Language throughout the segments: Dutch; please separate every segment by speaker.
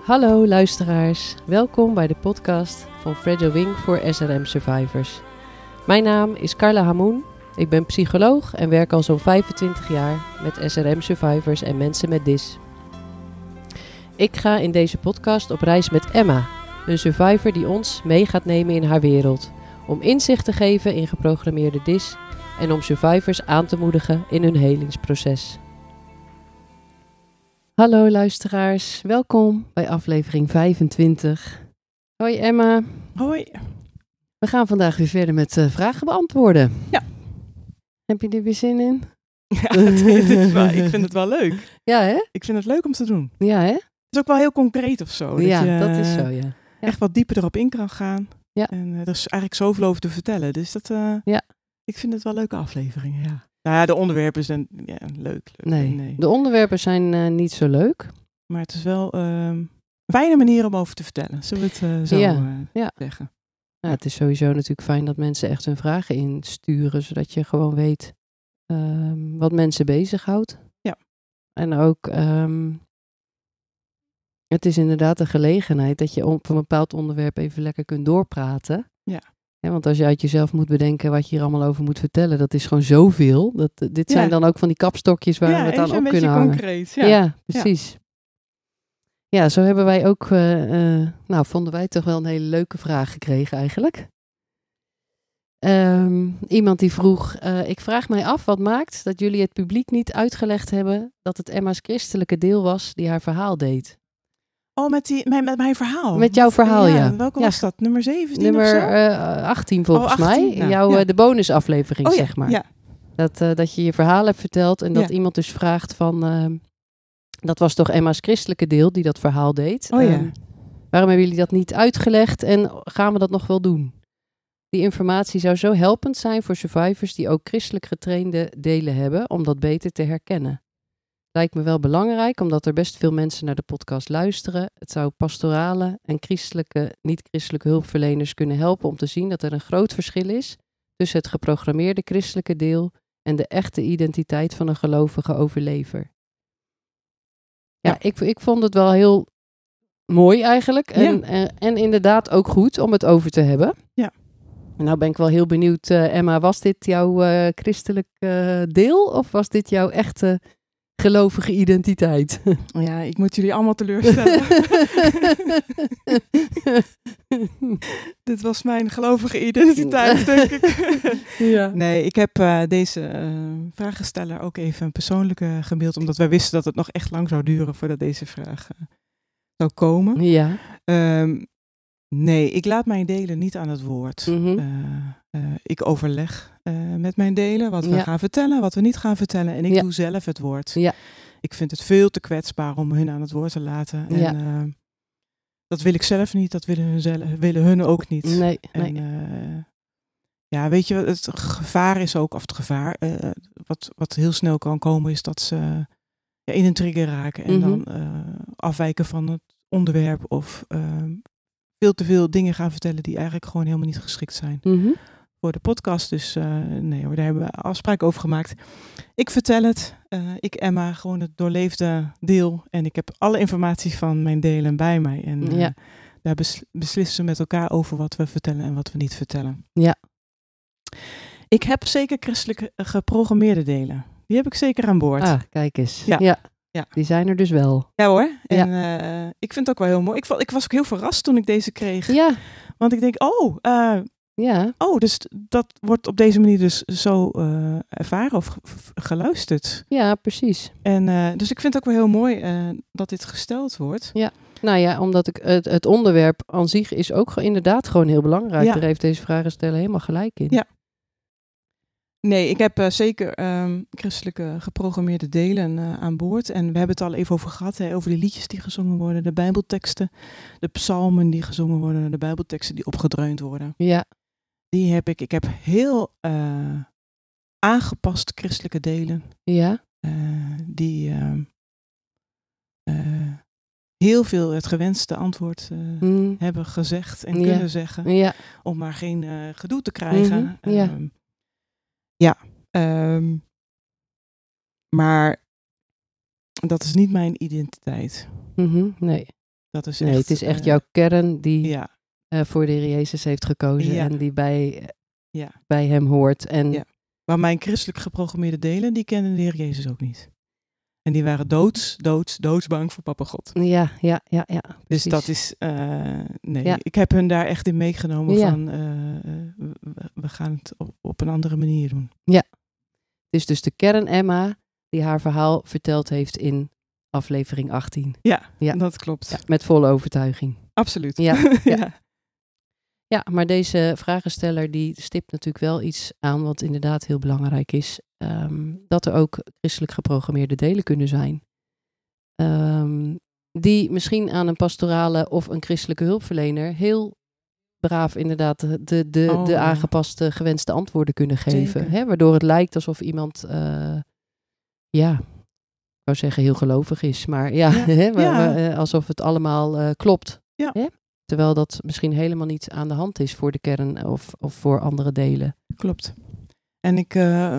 Speaker 1: Hallo luisteraars, welkom bij de podcast van Fragile Wing voor SRM Survivors. Mijn naam is Carla Hamoen, ik ben psycholoog en werk al zo'n 25 jaar met SRM Survivors en mensen met DIS. Ik ga in deze podcast op reis met Emma, een survivor die ons mee gaat nemen in haar wereld. Om inzicht te geven in geprogrammeerde DIS en om survivors aan te moedigen in hun helingsproces. Hallo luisteraars, welkom bij aflevering 25. Hoi Emma.
Speaker 2: Hoi.
Speaker 1: We gaan vandaag weer verder met vragen beantwoorden.
Speaker 2: Ja.
Speaker 1: Heb je er weer zin in?
Speaker 2: Ja, ik vind het wel leuk.
Speaker 1: Ja hè?
Speaker 2: Ik vind het leuk om te doen.
Speaker 1: Ja hè?
Speaker 2: Het is ook wel heel concreet of zo.
Speaker 1: Dat is zo, ja.
Speaker 2: Echt wat dieper erop in kan gaan.
Speaker 1: Ja.
Speaker 2: En er is eigenlijk zoveel over te vertellen. Dus dat, ik vind het wel leuke afleveringen, ja. Nou ja, de onderwerpen zijn leuk.
Speaker 1: Nee, de onderwerpen zijn niet zo leuk.
Speaker 2: Maar het is wel een fijne manier om over te vertellen. Zullen we het zeggen?
Speaker 1: Ja, het is sowieso natuurlijk fijn dat mensen echt hun vragen insturen. Zodat je gewoon weet wat mensen bezighoudt.
Speaker 2: Ja.
Speaker 1: En ook, het is inderdaad een gelegenheid dat je op een bepaald onderwerp even lekker kunt doorpraten.
Speaker 2: Ja.
Speaker 1: Ja, want als je uit jezelf moet bedenken wat je hier allemaal over moet vertellen, dat is gewoon zoveel. Dit zijn dan ook van die kapstokjes waar we het aan op kunnen hangen.
Speaker 2: Concreet,
Speaker 1: ja, precies. Ja, zo hebben wij ook, vonden wij toch wel een hele leuke vraag gekregen eigenlijk. Iemand die vroeg, ik vraag mij af wat maakt dat jullie het publiek niet uitgelegd hebben dat het Emma's christelijke deel was die haar verhaal deed.
Speaker 2: Oh, met mijn verhaal?
Speaker 1: Met jouw verhaal, ja.
Speaker 2: Welke was dat? Nummer 17
Speaker 1: Nummer
Speaker 2: of zo?
Speaker 1: 18 volgens
Speaker 2: 18,
Speaker 1: mij.
Speaker 2: ja.
Speaker 1: De bonusaflevering,
Speaker 2: ja,
Speaker 1: zeg maar.
Speaker 2: Ja.
Speaker 1: Dat je je verhaal hebt verteld en dat iemand dus vraagt van... dat was toch Emma's christelijke deel die dat verhaal deed. Waarom hebben jullie dat niet uitgelegd en gaan we dat nog wel doen? Die informatie zou zo helpend zijn voor survivors die ook christelijk getrainde delen hebben om dat beter te herkennen. Lijkt me wel belangrijk, omdat er best veel mensen naar de podcast luisteren. Het zou pastorale en niet-christelijke hulpverleners kunnen helpen om te zien dat er een groot verschil is tussen het geprogrammeerde christelijke deel en de echte identiteit van een gelovige overlever. Ja. Ik vond het wel heel mooi eigenlijk en inderdaad ook goed om het over te hebben.
Speaker 2: Ja.
Speaker 1: En nou ben ik wel heel benieuwd, Emma, was dit jouw christelijk deel of was dit jouw echte gelovige identiteit?
Speaker 2: Ja, ik moet jullie allemaal teleurstellen. Dit was mijn gelovige identiteit, denk ik.
Speaker 1: Ja.
Speaker 2: Nee, ik heb deze vragensteller ook even persoonlijk gemaild, omdat wij wisten dat het nog echt lang zou duren voordat deze vraag zou komen.
Speaker 1: Ja.
Speaker 2: Nee, ik laat mijn delen niet aan het woord.
Speaker 1: Mm-hmm.
Speaker 2: Ik overleg met mijn delen wat we gaan vertellen, wat we niet gaan vertellen. En ik doe zelf het woord. Ja. Ik vind het veel te kwetsbaar om hun aan het woord te laten. En dat wil ik zelf niet, dat willen hun ook niet.
Speaker 1: Nee.
Speaker 2: Weet je, het gevaar is ook, of het gevaar, wat heel snel kan komen, is dat ze in een trigger raken en dan afwijken van het onderwerp of veel te veel dingen gaan vertellen die eigenlijk gewoon helemaal niet geschikt zijn voor de podcast. Dus nee hoor, daar hebben we afspraken over gemaakt. Ik vertel het, ik Emma, gewoon het doorleefde deel en ik heb alle informatie van mijn delen bij mij. En daar beslissen we met elkaar over wat we vertellen en wat we niet vertellen.
Speaker 1: Ja.
Speaker 2: Ik heb zeker christelijk geprogrammeerde delen. Die heb ik zeker aan boord.
Speaker 1: Ah, kijk eens. Ja. Die zijn er dus wel.
Speaker 2: Ja hoor. En ik vind het ook wel heel mooi. Ik was ook heel verrast toen ik deze kreeg.
Speaker 1: Ja.
Speaker 2: Want ik denk, dus dat wordt op deze manier dus zo ervaren of geluisterd.
Speaker 1: Ja, precies.
Speaker 2: En dus ik vind het ook wel heel mooi dat dit gesteld wordt.
Speaker 1: Ja. Nou ja, omdat het onderwerp aan zich is ook inderdaad gewoon heel belangrijk.
Speaker 2: Ja.
Speaker 1: Daar heeft deze vragensteller helemaal gelijk in.
Speaker 2: Ja. Nee, ik heb zeker christelijke geprogrammeerde delen aan boord. En we hebben het al even over gehad, over de liedjes die gezongen worden, de bijbelteksten, de psalmen die gezongen worden, de bijbelteksten die opgedreund worden.
Speaker 1: Ja.
Speaker 2: Die heb ik. Ik heb heel aangepast christelijke delen.
Speaker 1: Ja.
Speaker 2: Die heel veel het gewenste antwoord hebben gezegd en kunnen zeggen.
Speaker 1: Ja.
Speaker 2: Om maar geen gedoe te krijgen. Maar dat is niet mijn identiteit.
Speaker 1: Nee.
Speaker 2: Dat is
Speaker 1: het is echt jouw kern die voor de Heer Jezus heeft gekozen.
Speaker 2: Ja.
Speaker 1: En die bij hem hoort. En
Speaker 2: Maar mijn christelijk geprogrammeerde delen, die kenden de Heer Jezus ook niet. En die waren doodsbang voor Papa God.
Speaker 1: Ja.
Speaker 2: Dus dat is, ik heb hun daar echt in meegenomen van, we gaan het op een andere manier doen.
Speaker 1: Ja, het is dus de kern Emma die haar verhaal verteld heeft in aflevering 18.
Speaker 2: Ja, dat klopt.
Speaker 1: Ja, met volle overtuiging.
Speaker 2: Absoluut.
Speaker 1: Ja, maar deze vragensteller die stipt natuurlijk wel iets aan wat inderdaad heel belangrijk is. Dat er ook christelijk geprogrammeerde delen kunnen zijn. Die misschien aan een pastorale of een christelijke hulpverlener heel braaf inderdaad de aangepaste gewenste antwoorden kunnen geven. Hè, waardoor het lijkt alsof iemand, ik wou zeggen heel gelovig is. Maar alsof het allemaal klopt. Ja. Hè? Terwijl dat misschien helemaal niet aan de hand is voor de kern of voor andere delen.
Speaker 2: Klopt. En ik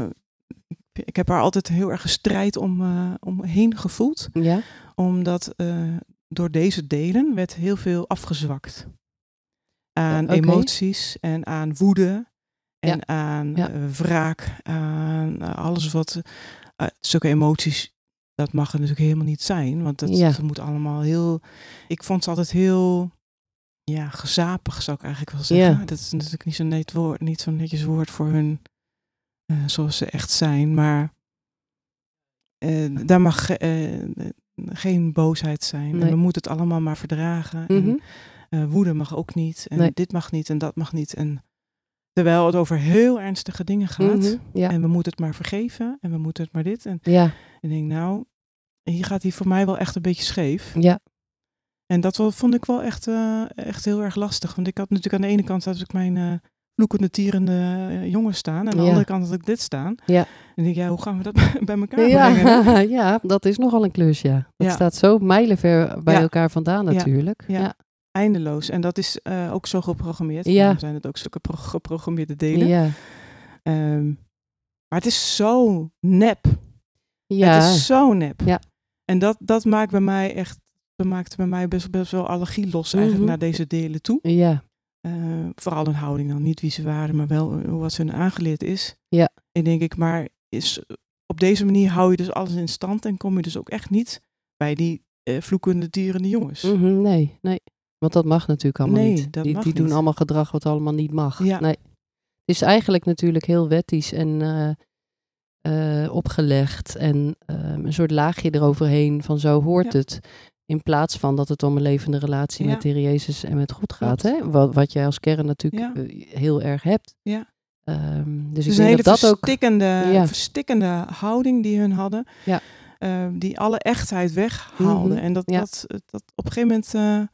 Speaker 2: heb haar altijd heel erg gestrijd omheen gevoeld. Ja. Omdat door deze delen werd heel veel afgezwakt. Aan emoties en aan woede en aan wraak. Aan alles wat... zulke emoties, dat mag er natuurlijk helemaal niet zijn. Want dat moet allemaal heel... Ik vond ze altijd heel... gezapig zou ik eigenlijk wel zeggen. Ja. Dat is natuurlijk niet zo'n netjes woord voor hun, zoals ze echt zijn. Maar daar mag geen boosheid zijn. Nee. En we moeten het allemaal maar verdragen. Mm-hmm. En woede mag ook niet. En dit mag niet en dat mag niet. En terwijl het over heel ernstige dingen gaat. Mm-hmm. Ja. En we moeten het maar vergeven. En we moeten het maar dit. En ik denk, nou, hier gaat hij voor mij wel echt een beetje scheef. Ja. En dat vond ik wel echt heel erg lastig. Want ik had natuurlijk aan de ene kant had ik mijn vloekende, tierende jongen staan. En aan de andere kant had ik dit staan. Ja. En ik denk, hoe gaan we dat bij elkaar brengen?
Speaker 1: Ja, dat is nogal een klus, ja. Dat staat zo mijlenver bij elkaar vandaan natuurlijk.
Speaker 2: Ja. Eindeloos. En dat is ook zo geprogrammeerd. Ja. Dan zijn het ook zulke geprogrammeerde delen. Ja. Maar het is zo nep. Ja. Het is zo nep. Ja. En dat maakt bij mij echt... Dat maakte bij mij best wel allergie los eigenlijk naar deze delen toe. Ja. Vooral een houding dan. Niet wie ze waren, maar wel wat ze hun aangeleerd is. Ja. En denk ik, maar op deze manier hou je dus alles in stand en kom je dus ook echt niet bij die vloekende, tierende jongens.
Speaker 1: Mm-hmm, nee. Want dat mag natuurlijk allemaal niet. Die doen allemaal gedrag wat allemaal niet mag. Ja. Nee. Het is eigenlijk natuurlijk heel wettisch en opgelegd en een soort laagje eroverheen van zo hoort het. In plaats van dat het om een levende relatie met de Heer Jezus en met God gaat. Hè? Wat jij als kern natuurlijk heel erg hebt. Ja. Dus ik denk dat ook...
Speaker 2: verstikkende houding die hun hadden. Ja. Die alle echtheid weghaalde. Mm-hmm. En dat op een gegeven moment...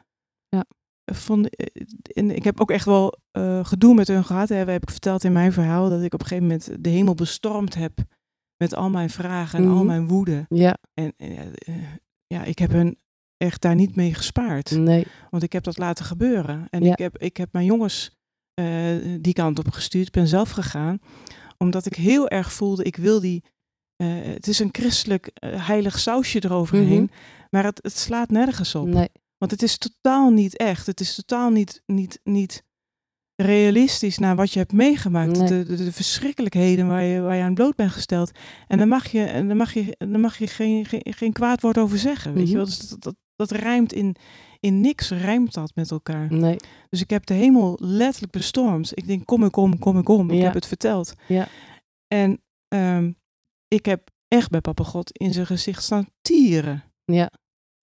Speaker 2: ik heb ook echt wel gedoe met hun gehad. Hè. Heb ik verteld in mijn verhaal dat ik op een gegeven moment de hemel bestormd heb. Met al mijn vragen en al mijn woede. Ja. En ik heb hun echt daar niet mee gespaard. Nee. Want ik heb dat laten gebeuren. En ik heb mijn jongens die kant op gestuurd. Ik ben zelf gegaan. Omdat ik heel erg voelde, ik wil die... het is een christelijk heilig sausje eroverheen. Mm-hmm. Maar het slaat nergens op. Nee. Want het is totaal niet echt. Het is totaal niet realistisch naar wat je hebt meegemaakt. Nee. De verschrikkelijkheden waar je aan bloot bent gesteld. En dan mag je geen kwaad woord over zeggen. Mm-hmm. Weet je wel? Dus dat rijmt in niks, rijmt dat met elkaar. Nee. Dus ik heb de hemel letterlijk bestormd. Ik denk, kom. Ja. Ik heb het verteld. Ja. En ik heb echt bij Papa God in zijn gezicht staan tieren. Ja.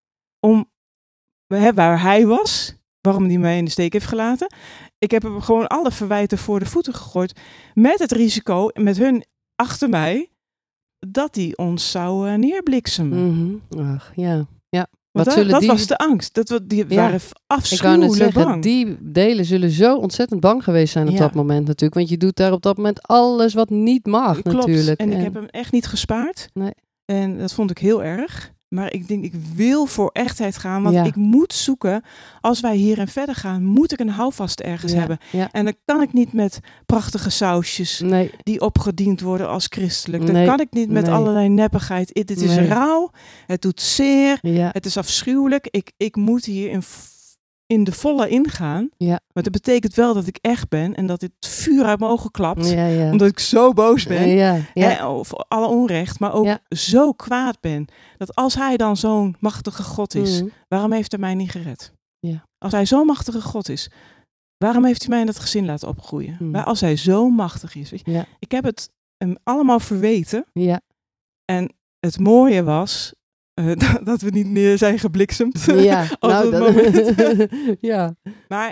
Speaker 2: Waar hij was, waarom hij mij in de steek heeft gelaten. Ik heb hem gewoon alle verwijten voor de voeten gegooid. Met het risico, met hun achter mij, dat die ons zou neerbliksemen.
Speaker 1: Mm-hmm. Ach, ja.
Speaker 2: Dat was de angst. Die waren afschuwelijk bang.
Speaker 1: Die delen zullen zo ontzettend bang geweest zijn op dat moment natuurlijk. Want je doet daar op dat moment alles wat niet mag. Klopt. Natuurlijk.
Speaker 2: En ik heb hem echt niet gespaard. Nee. En dat vond ik heel erg. Maar ik denk, ik wil voor echtheid gaan. Want ik moet zoeken. Als wij hierin verder gaan, moet ik een houvast ergens hebben. Ja. En dan kan ik niet met prachtige sausjes die opgediend worden als christelijk. Dan kan ik niet met allerlei neppigheid. Dit is rauw. Het doet zeer. Ja. Het is afschuwelijk. Ik moet hier in de volle ingaan. Ja. Maar dat betekent wel dat ik echt ben. En dat het vuur uit mijn ogen klapt. Ja. Omdat ik zo boos ben. Of alle onrecht. Maar ook zo kwaad ben. Dat als hij dan zo'n machtige God is. Waarom heeft hij mij niet gered? Ja. Als hij zo'n machtige God is. Waarom heeft hij mij in dat gezin laten opgroeien? Als hij zo machtig is. Weet je? Ja. Ik heb het hem allemaal verweten. Ja. En het mooie was... dat we niet meer zijn gebliksemd. Ja, ja. Maar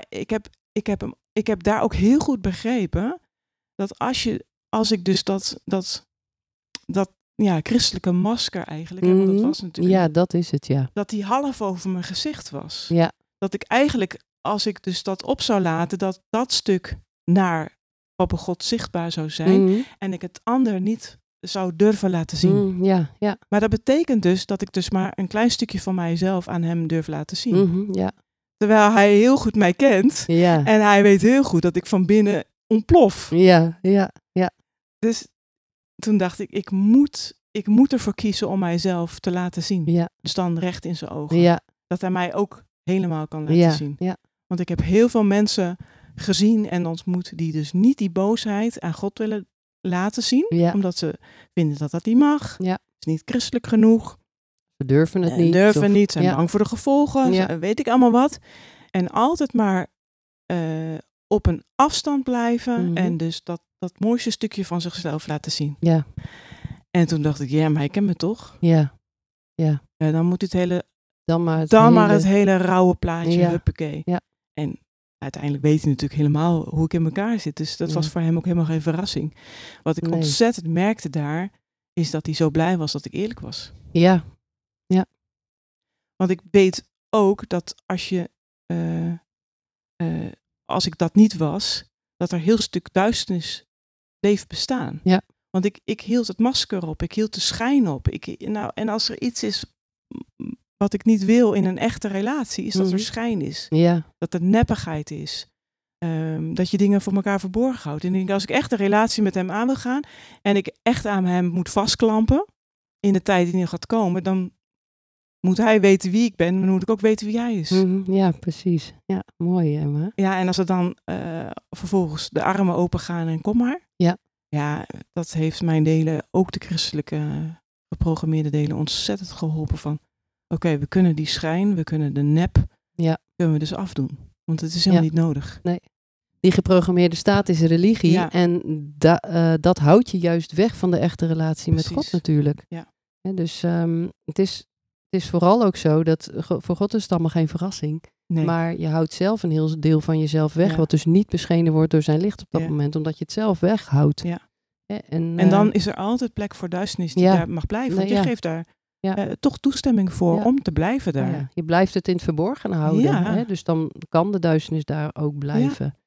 Speaker 2: ik heb daar ook heel goed begrepen dat als ik dus dat christelijke masker eigenlijk, want dat was natuurlijk.
Speaker 1: Ja, dat is het, ja.
Speaker 2: Dat die half over mijn gezicht was. Ja. Dat ik eigenlijk, als ik dus dat op zou laten, dat stuk naar Papa God zichtbaar zou zijn en ik het ander niet zou durven laten zien. Ja. Maar dat betekent dus dat ik dus maar een klein stukje van mijzelf aan hem durf laten zien. Ja. Terwijl hij heel goed mij kent. Ja. En hij weet heel goed dat ik van binnen ontplof. Ja. Dus toen dacht ik, ik moet ervoor kiezen om mijzelf te laten zien. Ja. Dus dan recht in zijn ogen. Ja. Dat hij mij ook helemaal kan laten zien. Ja. Want ik heb heel veel mensen gezien en ontmoet die dus niet die boosheid aan God willen laten zien, omdat ze vinden dat dat niet mag. Ja. Is niet christelijk genoeg.
Speaker 1: Ze durven het niet.
Speaker 2: Durven niet, zijn bang voor de gevolgen, weet ik allemaal wat. En altijd maar op een afstand blijven en dus dat mooiste stukje van zichzelf laten zien. Ja. En toen dacht ik, maar hij kent me toch? Ja. Dan moet het het hele rauwe plaatje, huppakee. Ja. En uiteindelijk weet hij natuurlijk helemaal hoe ik in elkaar zit. Dus dat was voor hem ook helemaal geen verrassing. Wat ik ontzettend merkte daar, is dat hij zo blij was dat ik eerlijk was. Ja. Want ik weet ook dat als ik dat niet was, dat er heel stuk duisternis bleef bestaan. Ja. Want ik hield het masker op, ik hield de schijn op. En als er iets is wat ik niet wil in een echte relatie, is dat er schijn is. Ja. Dat er neppigheid is. Dat je dingen voor elkaar verborgen houdt. En ik denk, als ik echt een relatie met hem aan wil gaan en ik echt aan hem moet vastklampen in de tijd die nog gaat komen, dan moet hij weten wie ik ben, maar dan moet ik ook weten wie hij is.
Speaker 1: Ja, precies. Ja, mooi, Emma.
Speaker 2: Ja, en als er dan vervolgens de armen open gaan en kom maar. Ja. Ja, dat heeft mijn delen, ook de christelijke geprogrammeerde delen, ontzettend geholpen van, oké, we kunnen die schijn, we kunnen de nep, kunnen we dus afdoen. Want het is helemaal niet nodig. Nee.
Speaker 1: Die geprogrammeerde staat is religie. Ja. En dat houdt je juist weg van de echte relatie met God natuurlijk. Ja. Dus het is vooral ook zo dat voor God is het allemaal geen verrassing. Nee. Maar je houdt zelf een heel deel van jezelf weg. Wat dus niet beschenen wordt door zijn licht op dat moment. Omdat je het zelf weghoudt. Ja.
Speaker 2: En dan is er altijd plek voor duisternis die daar mag blijven. Want je geeft daar toch toestemming voor om te blijven daar. Ja.
Speaker 1: Je blijft het in het verborgen houden. Ja. Dus dan kan de duisternis daar ook blijven.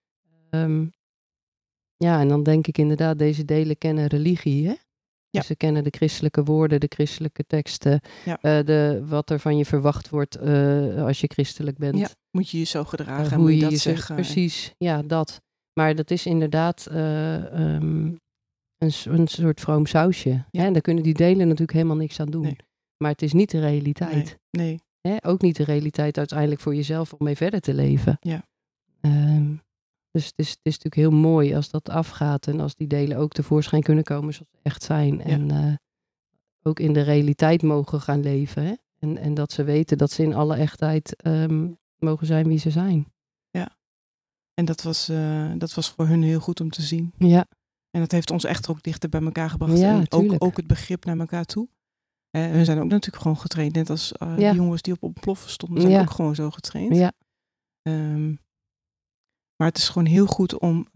Speaker 1: En dan denk ik inderdaad, deze delen kennen religie. Hè? Ja. Dus ze kennen de christelijke woorden, de christelijke teksten. Ja. Wat er van je verwacht wordt als je christelijk bent. Ja.
Speaker 2: Moet je je zo gedragen, hoe je dat zeggen.
Speaker 1: Precies, ja, dat. Maar dat is inderdaad een soort vroom sausje. Ja. Hè? En daar kunnen die delen natuurlijk helemaal niks aan doen. Nee. Maar het is niet de realiteit. Nee. Hè? Ook niet de realiteit uiteindelijk voor jezelf om mee verder te leven. Ja. Dus het is natuurlijk heel mooi als dat afgaat. En als die delen ook tevoorschijn kunnen komen zoals ze echt zijn. Ja. En ook in de realiteit mogen gaan leven. Hè? En dat ze weten dat ze in alle echtheid mogen zijn wie ze zijn.
Speaker 2: Ja. En dat was voor hun heel goed om te zien. Ja. En dat heeft ons echt ook dichter bij elkaar gebracht. Ja, en ook het begrip naar elkaar toe. Hun zijn ook natuurlijk gewoon getraind. Net als die jongens die op ontploffen stonden, zijn ook gewoon zo getraind. Ja. Maar het is gewoon heel goed om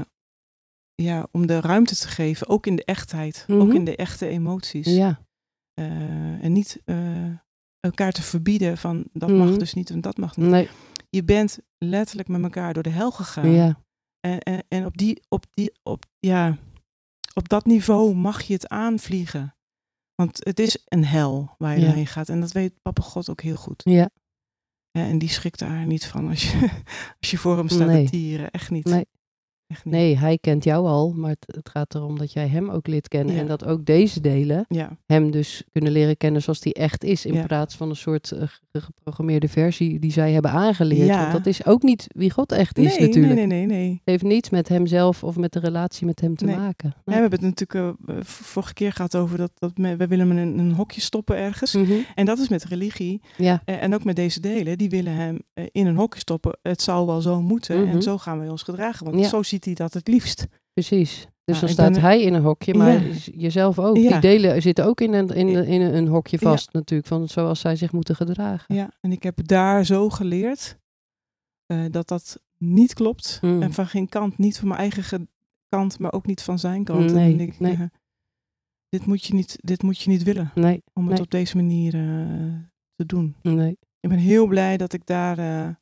Speaker 2: de ruimte te geven. Ook in de echtheid. Ook in de echte emoties. Ja. En niet elkaar te verbieden van dat mag dus niet en dat mag niet. Nee. Je bent letterlijk met elkaar door de hel gegaan. Ja. En op dat niveau mag je het aanvliegen. Want het is een hel waar je doorheen gaat. En dat weet Papa God ook heel goed.
Speaker 1: Ja.
Speaker 2: En die schrikt daar niet van als je voor hem staat te tieren. Echt niet.
Speaker 1: Nee.
Speaker 2: Echt niet.
Speaker 1: Nee, hij kent jou al, maar het gaat erom dat jij hem ook leert kennen. En dat ook deze delen hem dus kunnen leren kennen zoals die echt is. In plaats van een soort geprogrammeerde versie die zij hebben aangeleerd. Want dat is ook niet wie God echt is natuurlijk.
Speaker 2: Nee.
Speaker 1: Het heeft niets met hemzelf of met de relatie met hem te maken.
Speaker 2: Nee. We hebben het natuurlijk vorige keer gehad over dat we willen hem in een hokje stoppen ergens.
Speaker 1: Mm-hmm.
Speaker 2: En dat is met religie.
Speaker 1: Ja.
Speaker 2: En ook met deze delen. Die willen hem in een hokje stoppen. Het zal wel zo moeten.
Speaker 1: Mm-hmm.
Speaker 2: En zo gaan wij ons gedragen. Want zo ziet hij dat het liefst.
Speaker 1: Precies. Dus dan staat hij in een hokje, maar jezelf ook. Die delen zitten ook in een hokje vast natuurlijk. Van zoals zij zich moeten gedragen.
Speaker 2: Ja, en ik heb daar zo geleerd dat niet klopt. En van geen kant. Niet van mijn eigen kant, maar ook niet van zijn kant.
Speaker 1: Nee.
Speaker 2: Dit moet je niet willen.
Speaker 1: Nee.
Speaker 2: Om het op deze manier te doen.
Speaker 1: Nee.
Speaker 2: Ik ben heel blij dat ik daar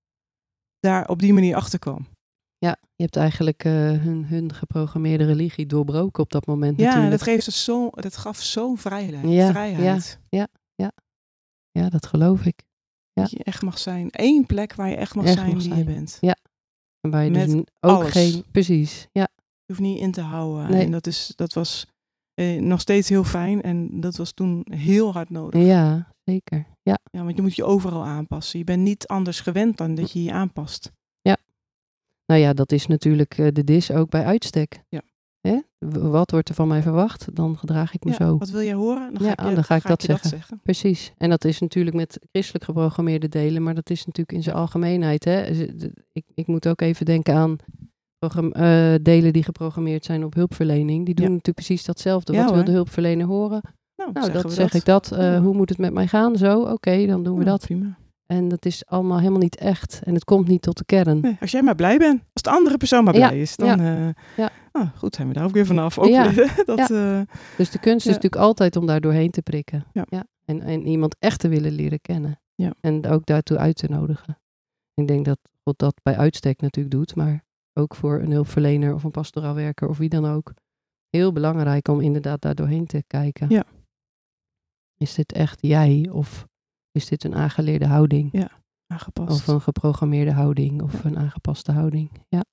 Speaker 2: op die manier achter kwam.
Speaker 1: Ja, je hebt eigenlijk hun geprogrammeerde religie doorbroken op dat moment natuurlijk.
Speaker 2: Ja, dat gaf zo'n vrijheid.
Speaker 1: Ja, dat geloof ik. Ja.
Speaker 2: Dat je echt mag zijn. Eén plek waar je echt mag zijn wie je bent.
Speaker 1: Ja. En waar je
Speaker 2: met
Speaker 1: dus ook
Speaker 2: alles.
Speaker 1: geen... Precies, ja.
Speaker 2: Je hoeft niet in te houden.
Speaker 1: Nee.
Speaker 2: En dat was nog steeds heel fijn. En dat was toen heel hard nodig.
Speaker 1: Ja, zeker. Ja,
Speaker 2: want je moet je overal aanpassen. Je bent niet anders gewend dan dat je je aanpast.
Speaker 1: Ja. Nou ja, dat is natuurlijk de dis ook bij uitstek.
Speaker 2: Ja.
Speaker 1: Hè? Wat wordt er van mij verwacht? Dan gedraag ik me zo.
Speaker 2: Wat wil jij horen?
Speaker 1: Dan ga ik dat zeggen. Precies. En dat is natuurlijk met christelijk geprogrammeerde delen, maar dat is natuurlijk in zijn algemeenheid. Hè? Ik moet ook even denken aan delen die geprogrammeerd zijn op hulpverlening. Die doen natuurlijk precies datzelfde. Wat wil de hulpverlener horen? Nou, dat zeg ik dat. Hoe moet het met mij gaan? Zo, oké, dan doen we dat.
Speaker 2: Prima.
Speaker 1: En dat is allemaal helemaal niet echt. En het komt niet tot de kern.
Speaker 2: Nee, als jij maar blij bent. Als de andere persoon maar blij is. Dan goed, zijn we daar ook weer vanaf. Ook
Speaker 1: dus de kunst is natuurlijk altijd om daar doorheen te prikken. Ja. En iemand echt te willen leren kennen. Ja. En ook daartoe uit te nodigen. Ik denk dat God dat bij uitstek natuurlijk doet. Maar ook voor een hulpverlener of een pastoraal werker of wie dan ook. Heel belangrijk om inderdaad daar doorheen te kijken.
Speaker 2: Ja.
Speaker 1: Is dit echt jij of is dit een aangeleerde houding?
Speaker 2: Ja, aangepast.
Speaker 1: Of een geprogrammeerde houding of een aangepaste houding. Ja.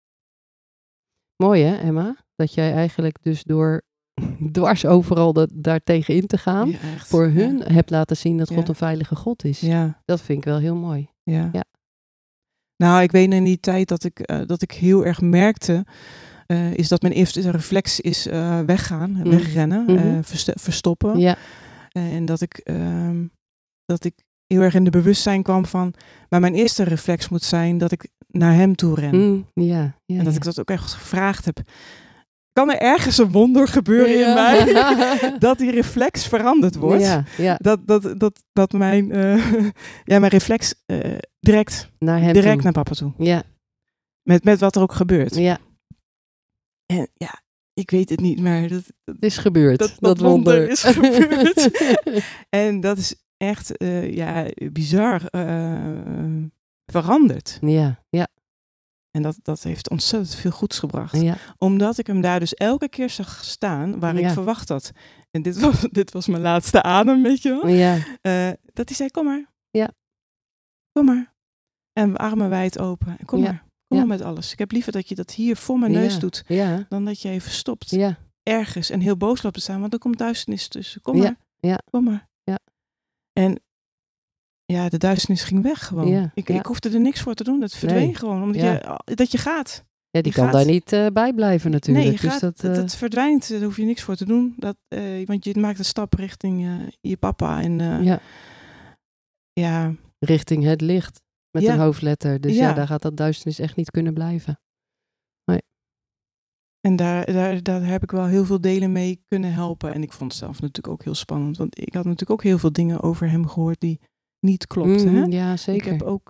Speaker 1: Mooi hè, Emma? Dat jij eigenlijk dus door dwars overal daar tegen in te gaan, voor hun hebt laten zien dat God een veilige God is.
Speaker 2: Ja.
Speaker 1: Dat vind ik wel heel mooi.
Speaker 2: Ja. Nou, ik weet in die tijd dat ik heel erg merkte, is dat mijn eerste reflex is weggaan, wegrennen, verstoppen.
Speaker 1: Ja.
Speaker 2: En dat ik heel erg in de bewustzijn kwam van, maar mijn eerste reflex moet zijn dat ik naar hem toe ren. En dat ik dat ook echt gevraagd heb. Kan er ergens een wonder gebeuren in mij dat die reflex veranderd wordt? Dat mijn reflex direct naar papa toe.
Speaker 1: Ja.
Speaker 2: Met wat er ook gebeurt.
Speaker 1: Ja.
Speaker 2: En ik weet het niet, maar dat
Speaker 1: is gebeurd.
Speaker 2: Dat wonder is gebeurd. En dat is echt bizar veranderd.
Speaker 1: Ja.
Speaker 2: En dat heeft ontzettend veel goeds gebracht.
Speaker 1: Ja.
Speaker 2: Omdat ik hem daar dus elke keer zag staan waar ik verwacht had. En dit was mijn laatste adem, weet je wel.
Speaker 1: Ja.
Speaker 2: Dat hij zei, kom maar.
Speaker 1: Ja.
Speaker 2: Kom maar. En armen wijd open. En kom maar. Kom maar met alles. Ik heb liever dat je dat hier voor mijn neus doet.
Speaker 1: Ja.
Speaker 2: Dan dat je even stopt.
Speaker 1: Ja.
Speaker 2: Ergens en heel boos loopt te staan. Want er komt duisternis tussen. Kom maar.
Speaker 1: Ja.
Speaker 2: Kom maar.
Speaker 1: Ja.
Speaker 2: En de duisternis ging weg gewoon.
Speaker 1: Ja.
Speaker 2: Ik hoefde er niks voor te doen. Dat verdween gewoon. Omdat je gaat.
Speaker 1: Ja, die kan daar niet bij blijven natuurlijk.
Speaker 2: Nee, je gaat, dat verdwijnt. Daar hoef je niks voor te doen. Want je maakt een stap richting je papa. En
Speaker 1: richting het licht. Met een hoofdletter. Dus daar gaat dat duisternis echt niet kunnen blijven. Nee.
Speaker 2: En daar heb ik wel heel veel delen mee kunnen helpen. En ik vond het zelf natuurlijk ook heel spannend. Want ik had natuurlijk ook heel veel dingen over hem gehoord die niet klopten. Hè?
Speaker 1: Ja, zeker.
Speaker 2: Ik heb ook...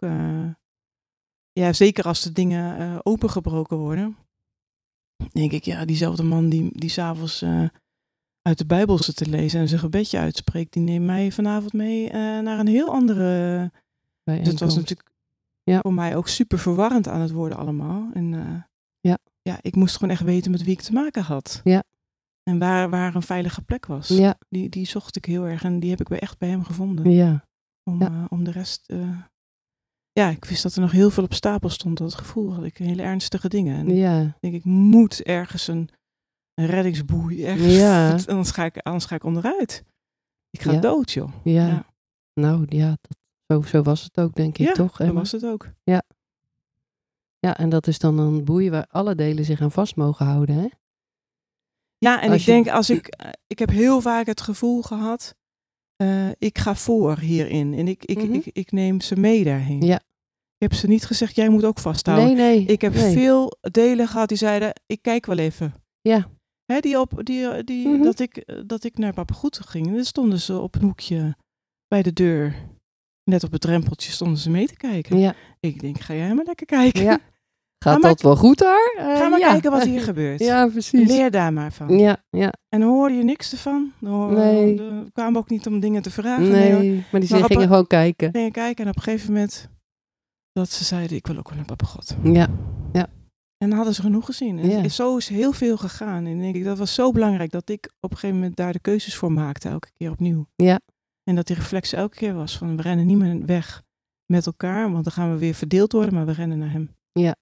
Speaker 2: zeker als de dingen opengebroken worden. Denk ik, diezelfde man die 's avonds uit de Bijbel zit te lezen en zijn gebedje uitspreekt, die neemt mij vanavond mee naar een heel andere... Dus het was natuurlijk voor mij ook super verwarrend aan het worden allemaal. En ik moest gewoon echt weten met wie ik te maken had.
Speaker 1: Ja.
Speaker 2: En waar een veilige plek was.
Speaker 1: Ja.
Speaker 2: Die zocht ik heel erg en die heb ik weer echt bij hem gevonden.
Speaker 1: Ja.
Speaker 2: Om de rest... ik wist dat er nog heel veel op stapel stond. Dat gevoel had ik, hele ernstige dingen. En ik denk, ik moet ergens een reddingsboei. Ergens, anders ga ik onderuit. Ik ga dood, joh.
Speaker 1: Ja. Nou, ja, zo was het ook, denk ik, toch?
Speaker 2: Ja, zo was het ook.
Speaker 1: Ja. Ja, en dat is dan een boei waar alle delen zich aan vast mogen houden, hè?
Speaker 2: Ja, en ik heb heel vaak het gevoel gehad, ik ga voor hierin. En ik neem ze mee daarheen.
Speaker 1: Ja.
Speaker 2: Ik heb ze niet gezegd, jij moet ook vasthouden.
Speaker 1: Nee.
Speaker 2: Ik heb veel delen gehad die zeiden, ik kijk wel even.
Speaker 1: Ja.
Speaker 2: Hè, dat ik naar Papa Goed ging. En dan stonden ze op een hoekje bij de deur. Net op het drempeltje stonden ze mee te kijken.
Speaker 1: Ja.
Speaker 2: Ik denk, ga jij maar lekker kijken.
Speaker 1: Ja. Gaat dat wel goed daar?
Speaker 2: Ga maar kijken wat hier gebeurt.
Speaker 1: Ja, precies.
Speaker 2: Leer daar maar van.
Speaker 1: Ja.
Speaker 2: En hoorde je niks ervan? We kwamen ook niet om dingen te vragen.
Speaker 1: Nee, maar die gingen gewoon kijken.
Speaker 2: Gingen kijken en op een gegeven moment dat ze zeiden, ik wil ook wel naar Papa God.
Speaker 1: Ja.
Speaker 2: En dan hadden ze genoeg gezien. En zo is heel veel gegaan. En denk ik, dat was zo belangrijk dat ik op een gegeven moment daar de keuzes voor maakte, elke keer opnieuw.
Speaker 1: Ja.
Speaker 2: En dat die reflex elke keer was van, we rennen niet meer weg met elkaar, want dan gaan we weer verdeeld worden, maar we rennen naar hem.
Speaker 1: Ja.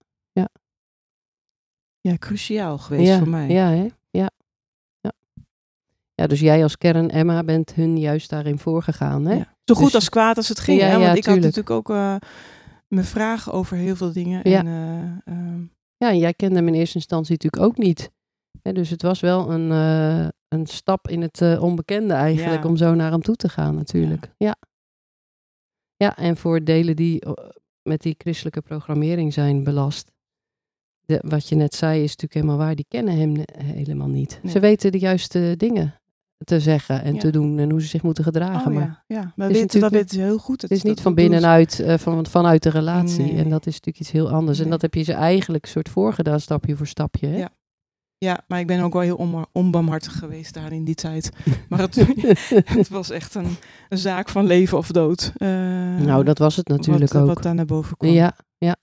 Speaker 2: Ja, cruciaal geweest voor mij.
Speaker 1: Ja, hè? Ja. Ja, dus jij als kern, Emma, bent hun juist daarin voorgegaan, hè?
Speaker 2: Ja. Zo goed als kwaad als het ging,
Speaker 1: hè?
Speaker 2: Want ik had natuurlijk ook mijn vragen over heel veel dingen.
Speaker 1: Ja.
Speaker 2: En
Speaker 1: jij kende hem in eerste instantie natuurlijk ook niet. Dus het was wel een stap in het onbekende eigenlijk, om zo naar hem toe te gaan natuurlijk. Ja, en voor delen die met die christelijke programmering zijn belast. Wat je net zei is natuurlijk helemaal waar. Die kennen hem helemaal niet. Nee. Ze weten de juiste dingen te zeggen en te doen en hoe ze zich moeten gedragen. Maar
Speaker 2: dat weten ze heel goed.
Speaker 1: Het is niet van binnenuit, vanuit de relatie. Nee. En dat is natuurlijk iets heel anders. Nee. En dat heb je ze eigenlijk een soort voorgedaan, stapje voor stapje. Hè?
Speaker 2: Ja, maar ik ben ook wel heel onbarmhartig geweest daar in die tijd. Maar het was echt een zaak van leven of dood.
Speaker 1: Nou, dat was het natuurlijk ook.
Speaker 2: Wat daar naar boven kwam.
Speaker 1: Ja.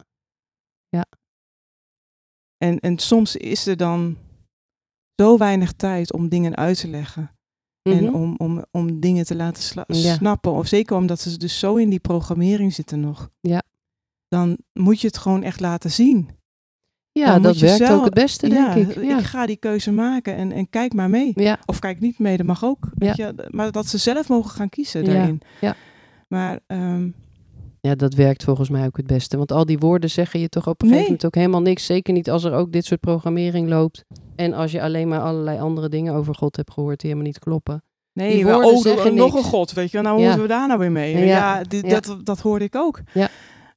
Speaker 2: En soms is er dan zo weinig tijd om dingen uit te leggen. En om dingen te laten snappen. Of zeker omdat ze dus zo in die programmering zitten nog.
Speaker 1: Ja.
Speaker 2: Dan moet je het gewoon echt laten zien.
Speaker 1: Ja, dat werkt ook het beste, denk ik.
Speaker 2: Ja. Ik ga die keuze maken en kijk maar mee.
Speaker 1: Ja.
Speaker 2: Of kijk niet mee, dat mag ook. Weet je? Maar dat ze zelf mogen gaan kiezen daarin.
Speaker 1: Ja.
Speaker 2: Maar...
Speaker 1: ja, dat werkt volgens mij ook het beste. Want al die woorden zeggen je toch op een gegeven moment ook helemaal niks. Zeker niet als er ook dit soort programmering loopt. En als je alleen maar allerlei andere dingen over God hebt gehoord die helemaal niet kloppen.
Speaker 2: Nee, nog een God, weet je. Nou, hoe moeten we daar nou weer mee? Dat hoorde ik ook.
Speaker 1: Ja.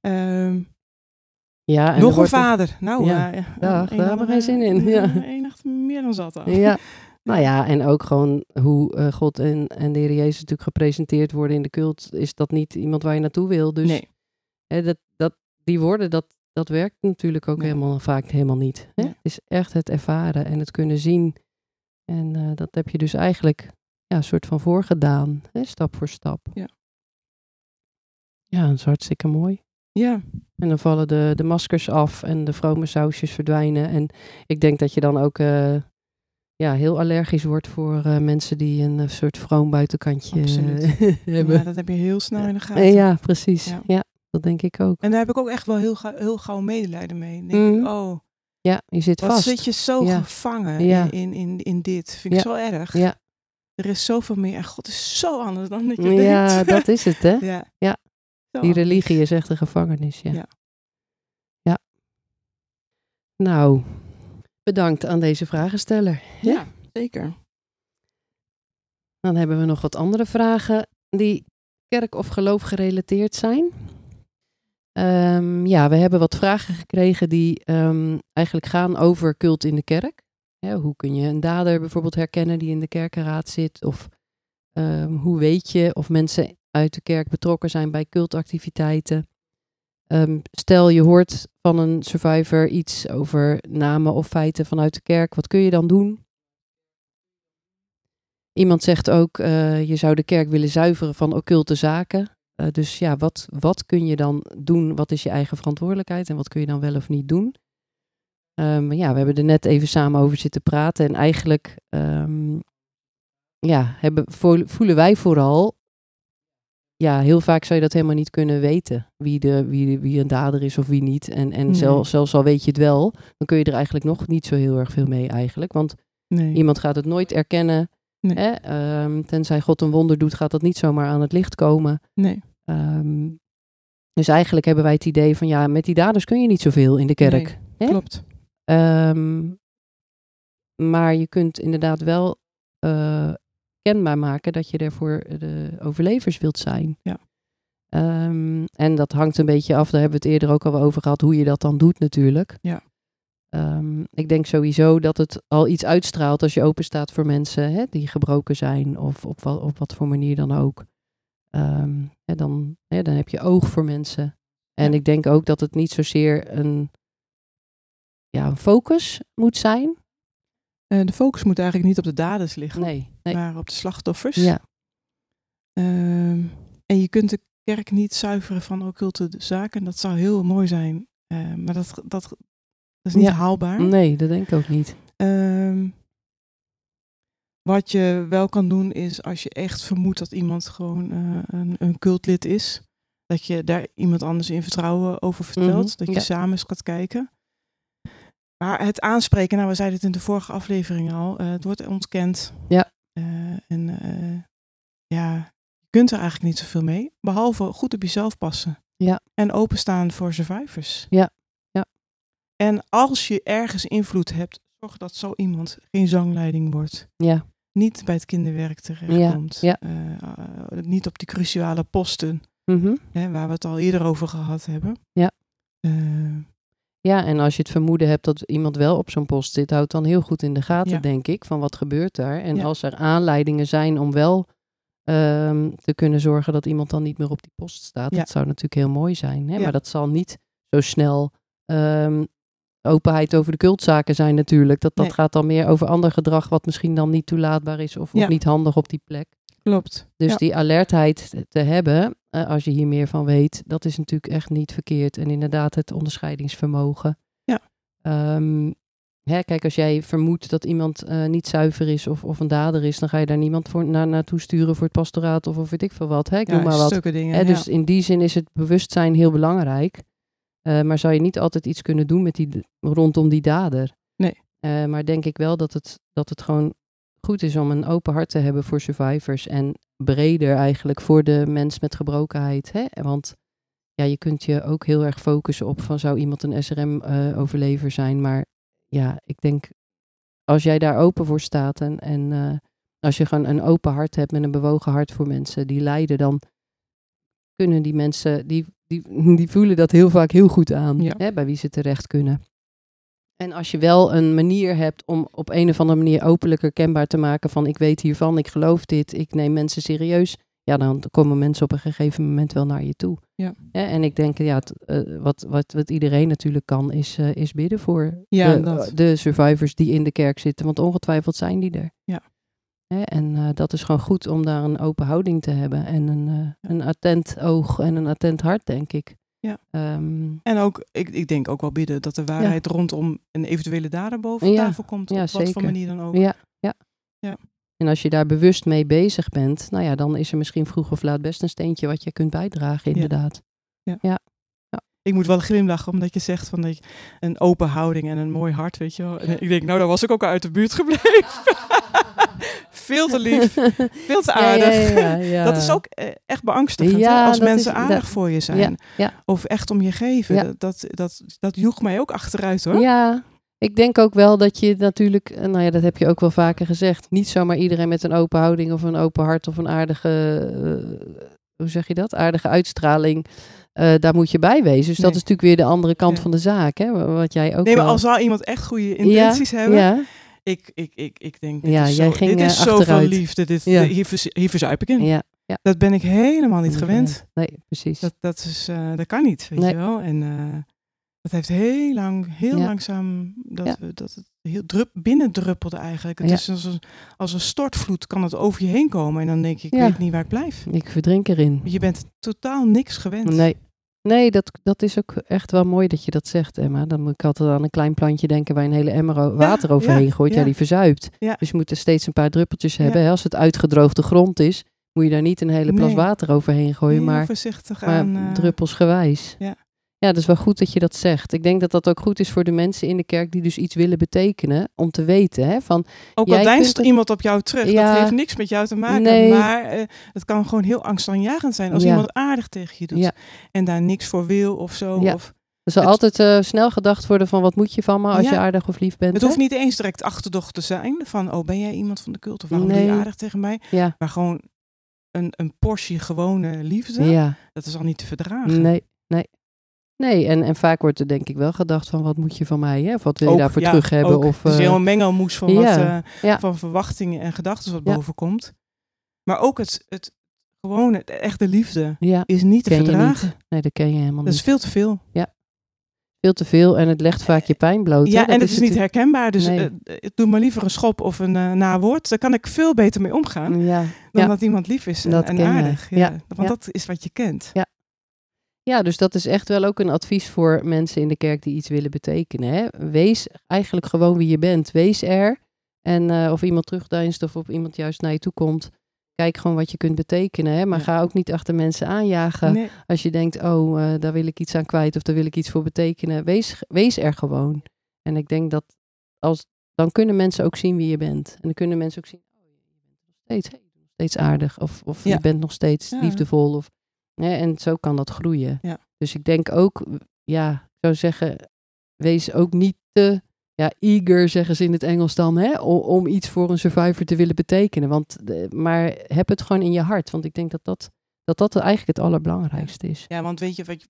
Speaker 2: Nog een vader. Nou,
Speaker 1: daar hebben we geen zin in.
Speaker 2: Eén nacht meer dan zat al.
Speaker 1: Ja. Nou ja, en ook gewoon hoe God en de Heer Jezus natuurlijk gepresenteerd worden in de cult, is dat niet iemand waar je naartoe wil. Dus die woorden, dat werkt natuurlijk ook vaak helemaal niet. Hè? Het is echt het ervaren en het kunnen zien. En dat heb je dus eigenlijk een soort van voorgedaan, hè? Stap voor stap. Ja, dat is hartstikke mooi.
Speaker 2: Ja.
Speaker 1: En dan vallen de maskers af en de vrome sausjes verdwijnen. En ik denk dat je dan ook... heel allergisch wordt voor mensen die een soort vroom buitenkantje hebben.
Speaker 2: Ja, dat heb je heel snel in de gaten.
Speaker 1: Ja, precies. Ja, dat denk ik ook.
Speaker 2: En daar heb ik ook echt wel heel gauw medelijden mee. Denk ik,
Speaker 1: ja, je zit vast.
Speaker 2: Wat zit je zo gevangen in dit? Vind ik zo erg.
Speaker 1: Ja.
Speaker 2: Er is zoveel meer. En God is zo anders dan dat je denkt.
Speaker 1: Ja, dat is het, hè? Ja. Die religie
Speaker 2: anders.
Speaker 1: is echt een gevangenis, ja. Nou... Bedankt aan deze vragensteller.
Speaker 2: Ja, zeker.
Speaker 1: Dan hebben we nog wat andere vragen die kerk of geloof gerelateerd zijn. We hebben wat vragen gekregen die eigenlijk gaan over cult in de kerk. Hoe kun je een dader bijvoorbeeld herkennen die in de kerkenraad zit? Of hoe weet je of mensen uit de kerk betrokken zijn bij cultactiviteiten? Stel je hoort van een survivor iets over namen of feiten vanuit de kerk. Wat kun je dan doen? Iemand zegt ook, je zou de kerk willen zuiveren van occulte zaken. Dus ja, wat kun je dan doen? Wat is je eigen verantwoordelijkheid? En wat kun je dan wel of niet doen? Maar ja, we hebben er net even samen over zitten praten. En eigenlijk voelen wij vooral... Ja, heel vaak zou je dat helemaal niet kunnen weten. Wie een dader is of wie niet. En zelfs al weet je het wel, dan kun je er eigenlijk nog niet zo heel erg veel mee eigenlijk. Want iemand gaat het nooit erkennen.
Speaker 2: Nee.
Speaker 1: Hè? Tenzij God een wonder doet, gaat dat niet zomaar aan het licht komen.
Speaker 2: Nee.
Speaker 1: Dus eigenlijk hebben wij het idee van, ja, met die daders kun je niet zoveel in de kerk.
Speaker 2: Nee, klopt.
Speaker 1: Maar je kunt inderdaad wel kenbaar maken dat je er voor de overlevers wilt zijn.
Speaker 2: Ja.
Speaker 1: En dat hangt een beetje af, daar hebben we het eerder ook al over gehad, hoe je dat dan doet natuurlijk.
Speaker 2: Ja.
Speaker 1: Ik denk sowieso dat het al iets uitstraalt als je open staat voor mensen die gebroken zijn of op wat voor manier dan ook. Dan heb je oog voor mensen. En ik denk ook dat het niet zozeer een focus moet zijn.
Speaker 2: De focus moet eigenlijk niet op de daders liggen,
Speaker 1: nee.
Speaker 2: maar op de slachtoffers.
Speaker 1: Ja.
Speaker 2: En je kunt de kerk niet zuiveren van occulte zaken. Dat zou heel mooi zijn, maar dat is niet haalbaar.
Speaker 1: Nee, dat denk ik ook niet.
Speaker 2: Wat je wel kan doen is, als je echt vermoedt dat iemand gewoon een cultlid is, dat je daar iemand anders in vertrouwen over vertelt. Dat je samen eens gaat kijken. Maar het aanspreken, we zeiden het in de vorige aflevering al, het wordt ontkend.
Speaker 1: Ja.
Speaker 2: Je kunt er eigenlijk niet zoveel mee. Behalve goed op jezelf passen.
Speaker 1: Ja.
Speaker 2: En openstaan voor survivors.
Speaker 1: Ja.
Speaker 2: En als je ergens invloed hebt, zorg dat zo iemand geen zangleiding wordt.
Speaker 1: Ja.
Speaker 2: Niet bij het kinderwerk terechtkomt.
Speaker 1: Ja.
Speaker 2: Niet op die cruciale posten. Waar we het al eerder over gehad hebben.
Speaker 1: Ja. Ja, en als je het vermoeden hebt dat iemand wel op zo'n post zit, houd dan heel goed in de gaten, denk ik, van wat gebeurt daar. En als er aanleidingen zijn om wel te kunnen zorgen dat iemand dan niet meer op die post staat, dat zou natuurlijk heel mooi zijn. Hè? Maar dat zal niet zo snel openheid over de cultzaken zijn natuurlijk. Dat gaat dan meer over ander gedrag wat misschien dan niet toelaatbaar is of niet handig op die plek.
Speaker 2: Klopt.
Speaker 1: Dus die alertheid te hebben, als je hier meer van weet, dat is natuurlijk echt niet verkeerd. En inderdaad het onderscheidingsvermogen.
Speaker 2: Ja.
Speaker 1: Kijk, als jij vermoedt dat iemand niet zuiver is of een dader is, dan ga je daar niemand voor naartoe sturen voor het pastoraat of weet ik veel wat. Ik noem maar wat.
Speaker 2: Stukken dingen.
Speaker 1: Dus in die zin is het bewustzijn heel belangrijk. Maar zou je niet altijd iets kunnen doen rondom die dader?
Speaker 2: Nee.
Speaker 1: Maar denk ik wel dat het gewoon goed is om een open hart te hebben voor survivors en breder eigenlijk voor de mens met gebrokenheid. Want je kunt je ook heel erg focussen op van zou iemand een SRM-overlever zijn. Maar ja, ik denk als jij daar open voor staat en als je gewoon een open hart hebt met een bewogen hart voor mensen die lijden, dan kunnen die mensen, die voelen dat heel vaak heel goed aan, bij wie ze terecht kunnen. En als je wel een manier hebt om op een of andere manier openlijker kenbaar te maken van ik weet hiervan, ik geloof dit, ik neem mensen serieus, dan komen mensen op een gegeven moment wel naar je toe.
Speaker 2: Ja.
Speaker 1: En ik denk, wat iedereen natuurlijk kan, is bidden voor de survivors die in de kerk zitten, want ongetwijfeld zijn die er.
Speaker 2: Ja.
Speaker 1: En dat is gewoon goed om daar een open houding te hebben en een attent oog en een attent hart, denk ik.
Speaker 2: Ja. En ook, ik denk ook wel bidden dat de waarheid rondom een eventuele dader boven tafel komt. Op wat voor manier dan ook.
Speaker 1: Ja. En als je daar bewust mee bezig bent, dan is er misschien vroeg of laat best een steentje wat je kunt bijdragen, inderdaad. Ja.
Speaker 2: Ik moet wel glimlachen, omdat je zegt van dat je een open houding en een mooi hart, weet je wel. En ik denk, daar was ik ook al uit de buurt gebleven. Veel te lief, veel te aardig. Ja. Dat is ook echt beangstigend als mensen aardig voor je zijn. Ja. Of echt om je geven. Ja. Dat joeg mij ook achteruit, hoor.
Speaker 1: Ja, ik denk ook wel dat je natuurlijk, dat heb je ook wel vaker gezegd, niet zomaar iedereen met een open houding of een open hart of een aardige, hoe zeg je dat? Aardige uitstraling. Daar moet je bij wezen. Dus dat is natuurlijk weer de andere kant van de zaak. Hè? Wat jij ook
Speaker 2: maar al zou iemand echt goede intenties hebben. Ja. Ik denk, dit is zoveel liefde. Hier verzuip ik in.
Speaker 1: Ja.
Speaker 2: Dat ben ik helemaal niet gewend.
Speaker 1: Nee, precies.
Speaker 2: Dat kan niet, weet je wel. En dat heeft heel langzaam dat het heel binnendruppelde eigenlijk. Het is als een stortvloed kan het over je heen komen. En dan denk je, ik weet niet waar ik blijf.
Speaker 1: Ik verdrink erin.
Speaker 2: Je bent totaal niks gewend.
Speaker 1: Nee. Nee, dat is ook echt wel mooi dat je dat zegt, Emma. Dan moet ik altijd aan een klein plantje denken waar je een hele emmer water overheen gooit. Ja, die verzuipt.
Speaker 2: Ja.
Speaker 1: Dus je moet er steeds een paar druppeltjes hebben. Hè? Als het uitgedroogde grond is, moet je daar niet een hele plas water overheen gooien. Maar
Speaker 2: voorzichtig
Speaker 1: maar druppelsgewijs. Ja, dat is wel goed dat je dat zegt. Ik denk dat dat ook goed is voor de mensen in de kerk die dus iets willen betekenen. Om te weten, hè, van...
Speaker 2: Ook al deinst er iemand op jou terug. Dat heeft niks met jou te maken. Nee. Maar het kan gewoon heel angstaanjagend zijn als iemand aardig tegen je doet. Ja. En daar niks voor wil of zo.
Speaker 1: Ja.
Speaker 2: Of
Speaker 1: er zal altijd snel gedacht worden van wat moet je van me als je aardig of lief bent.
Speaker 2: Het hoeft niet eens direct achterdocht te zijn. Van, ben jij iemand van de cult? Of waarom ben je aardig tegen mij? Ja. Maar gewoon een portie gewone liefde. Ja. Dat is al niet te verdragen.
Speaker 1: Nee, en vaak wordt er denk ik wel gedacht van wat moet je van mij, hè? Of wat wil je daarvoor terug hebben? Of,
Speaker 2: het is heel een mengelmoes van, van verwachtingen en gedachten wat boven komt. Maar ook het gewone, de echte liefde is niet te verdragen.
Speaker 1: Niet. Nee, dat ken je helemaal niet.
Speaker 2: Dat is veel te veel.
Speaker 1: Ja, veel te veel en het legt vaak je pijn bloot.
Speaker 2: Ja, en het is niet herkenbaar. Dus doe maar liever een schop of een nawoord. Daar kan ik veel beter mee omgaan dan dat iemand lief is en aardig. Want dat is wat je kent.
Speaker 1: Ja, dus dat is echt wel ook een advies voor mensen in de kerk die iets willen betekenen. Hè? Wees eigenlijk gewoon wie je bent. Wees er. En of iemand terugdeinst of iemand juist naar je toe komt. Kijk gewoon wat je kunt betekenen. Hè? Maar ga ook niet achter mensen aanjagen. Nee. Als je denkt, daar wil ik iets aan kwijt of daar wil ik iets voor betekenen. Wees er gewoon. En ik denk dat dan kunnen mensen ook zien wie je bent. En dan kunnen mensen ook zien, je bent nog steeds aardig. Of je bent nog steeds liefdevol. Of en zo kan dat groeien. Ja. Dus ik denk ook, ik zou zeggen, wees ook niet te eager, zeggen ze in het Engels dan, hè, om iets voor een survivor te willen betekenen. Maar heb het gewoon in je hart. Want ik denk dat eigenlijk het allerbelangrijkste is.
Speaker 2: Ja, want weet je,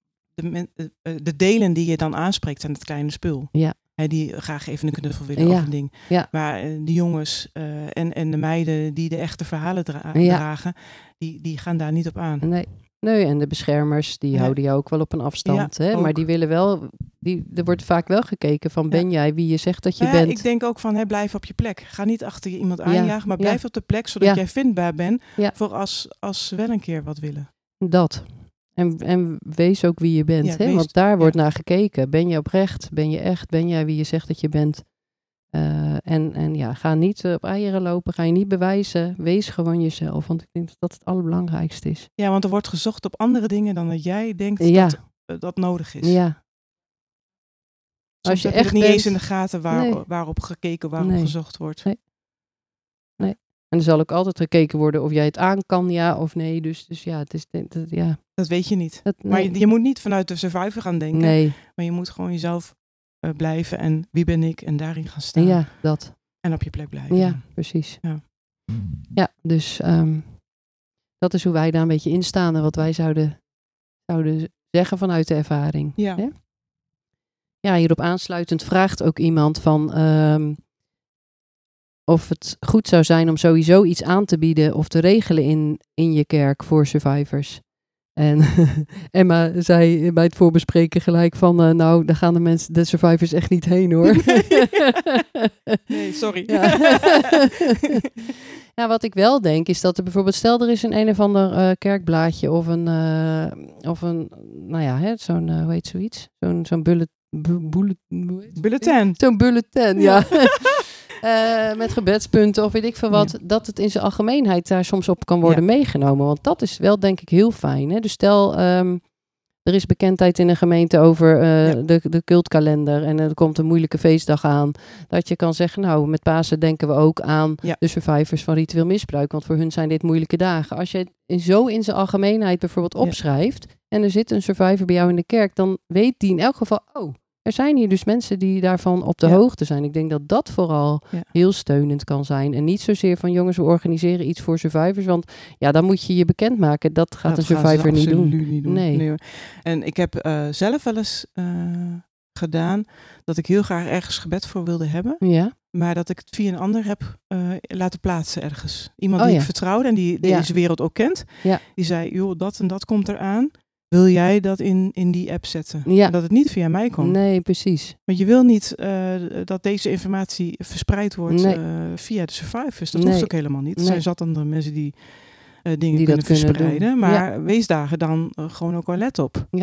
Speaker 2: de delen die je dan aanspreekt aan het kleine spul. Ja. Die graag even een knuffel willen of een ding. Ja. Maar de jongens en de meiden die de echte verhalen dragen, die gaan daar niet op aan.
Speaker 1: Nee, en de beschermers, die houden jou ook wel op een afstand. Ja, hè? Maar die willen wel, er wordt vaak wel gekeken van, ben jij wie je zegt dat je bent?
Speaker 2: Ik denk ook van, blijf op je plek. Ga niet achter je iemand aanjagen, maar blijf op de plek, zodat jij vindbaar bent voor als ze wel een keer wat willen.
Speaker 1: Dat. En wees ook wie je bent, hè? Want daar wordt naar gekeken. Ben je oprecht? Ben je echt? Ben jij wie je zegt dat je bent? Ga niet op eieren lopen, ga je niet bewijzen. Wees gewoon jezelf, want ik denk dat dat het allerbelangrijkste is.
Speaker 2: Ja, want er wordt gezocht op andere dingen dan dat jij denkt dat nodig is.
Speaker 1: Ja.
Speaker 2: Als je echt niet eens in de gaten waarop gekeken, waarop gezocht wordt. Nee.
Speaker 1: En er zal ook altijd gekeken worden of jij het aan kan, ja of nee. Dus het is...
Speaker 2: Dat weet je niet. Maar je moet niet vanuit de survivor gaan denken. Nee. Maar je moet gewoon jezelf blijven en wie ben ik en daarin gaan staan.
Speaker 1: Ja, dat.
Speaker 2: En op je plek blijven.
Speaker 1: Ja, precies. Ja, dus dat is hoe wij daar een beetje in staan en wat wij zouden zeggen vanuit de ervaring.
Speaker 2: Ja.
Speaker 1: Hè? Ja, hierop aansluitend vraagt ook iemand van of het goed zou zijn om sowieso iets aan te bieden of te regelen in je kerk voor survivors. En Emma zei bij het voorbespreken gelijk van, daar gaan de survivors echt niet heen hoor.
Speaker 2: Nee, sorry.
Speaker 1: Ja, wat ik wel denk is dat er bijvoorbeeld, stel er is een of ander kerkblaadje of een zo'n, hoe heet zoiets? Zo'n
Speaker 2: bulletin.
Speaker 1: Zo'n bulletin, ja. Met gebedspunten of weet ik veel wat, dat het in zijn algemeenheid daar soms op kan worden meegenomen. Want dat is wel denk ik heel fijn. Hè? Dus stel, er is bekendheid in een gemeente over de cultkalender en er komt een moeilijke feestdag aan. Dat je kan zeggen, met Pasen denken we ook aan de survivors van ritueel misbruik. Want voor hun zijn dit moeilijke dagen. Als je het zo in zijn algemeenheid bijvoorbeeld opschrijft en er zit een survivor bij jou in de kerk, dan weet die in elk geval, er zijn hier dus mensen die daarvan op de hoogte zijn. Ik denk dat dat vooral heel steunend kan zijn. En niet zozeer van jongens, we organiseren iets voor survivors. Want dan moet je je bekendmaken. Dat gaat een survivor niet doen. Nee.
Speaker 2: En ik heb zelf wel eens gedaan dat ik heel graag ergens gebed voor wilde hebben. Ja. Maar dat ik het via een ander heb laten plaatsen ergens. Iemand die ik vertrouwde en die deze wereld ook kent. Ja. Die zei, joh, dat en dat komt eraan. Wil jij dat in die app zetten? Ja. En dat het niet via mij komt.
Speaker 1: Nee, precies.
Speaker 2: Want je wil niet dat deze informatie verspreid wordt via de survivors. Dat hoeft ook helemaal niet. Er zijn zat andere mensen die dingen kunnen verspreiden. Maar wees daar dan gewoon ook wel let op.
Speaker 1: Ja.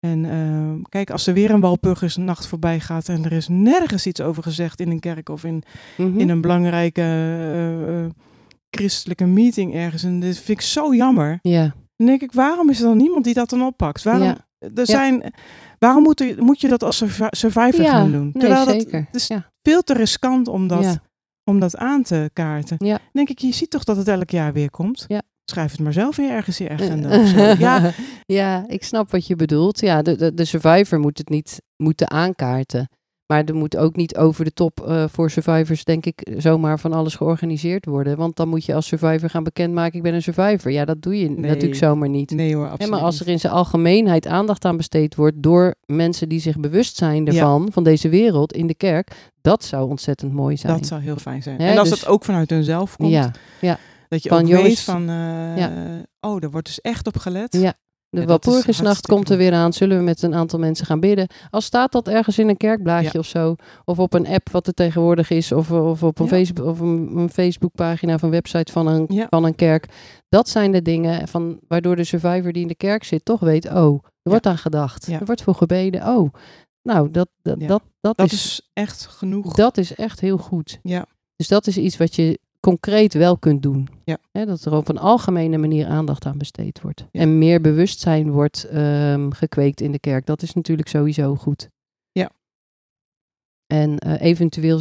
Speaker 2: En kijk, als er weer een Walpurgisnacht voorbij gaat en er is nergens iets over gezegd in een kerk of in een belangrijke christelijke meeting ergens. En dit vind ik zo jammer.
Speaker 1: Ja.
Speaker 2: Dan denk ik, waarom is er dan niemand die dat dan oppakt? Waarom moet je dat als survivor gaan doen? Terwijl
Speaker 1: zeker.
Speaker 2: Het is veel te riskant om dat aan te kaarten. Ja. Dan denk ik, je ziet toch dat het elk jaar weer komt? Ja. Schrijf het maar zelf weer ergens in je agenda.
Speaker 1: Ja, ik snap wat je bedoelt. Ja, de survivor moet het niet moeten aankaarten. Maar er moet ook niet over de top voor survivors, denk ik, zomaar van alles georganiseerd worden. Want dan moet je als survivor gaan bekendmaken, ik ben een survivor. Ja, dat doe je natuurlijk zomaar niet.
Speaker 2: Nee hoor, absoluut.
Speaker 1: Maar als er in zijn algemeenheid aandacht aan besteed wordt door mensen die zich bewust zijn ervan, van deze wereld in de kerk, dat zou ontzettend mooi zijn.
Speaker 2: Dat zou heel fijn zijn. En als dat ook vanuit hunzelf komt. Ja. Dat je ook weet van, er wordt dus echt op gelet.
Speaker 1: Ja. De Walpurgisnacht komt er weer aan. Zullen we met een aantal mensen gaan bidden? Als staat dat ergens in een kerkblaadje of zo. Of op een app wat er tegenwoordig is. Of op een Facebook, of een Facebookpagina of een website van een kerk. Dat zijn de dingen waardoor de survivor die in de kerk zit toch weet. Er wordt aan gedacht. Er wordt voor gebeden. Nou, dat is
Speaker 2: echt genoeg.
Speaker 1: Dat is echt heel goed.
Speaker 2: Ja.
Speaker 1: Dus dat is iets wat je concreet wel kunt doen. Ja. Dat er op een algemene manier aandacht aan besteed wordt. Ja. En meer bewustzijn wordt gekweekt in de kerk. Dat is natuurlijk sowieso goed.
Speaker 2: Ja.
Speaker 1: En eventueel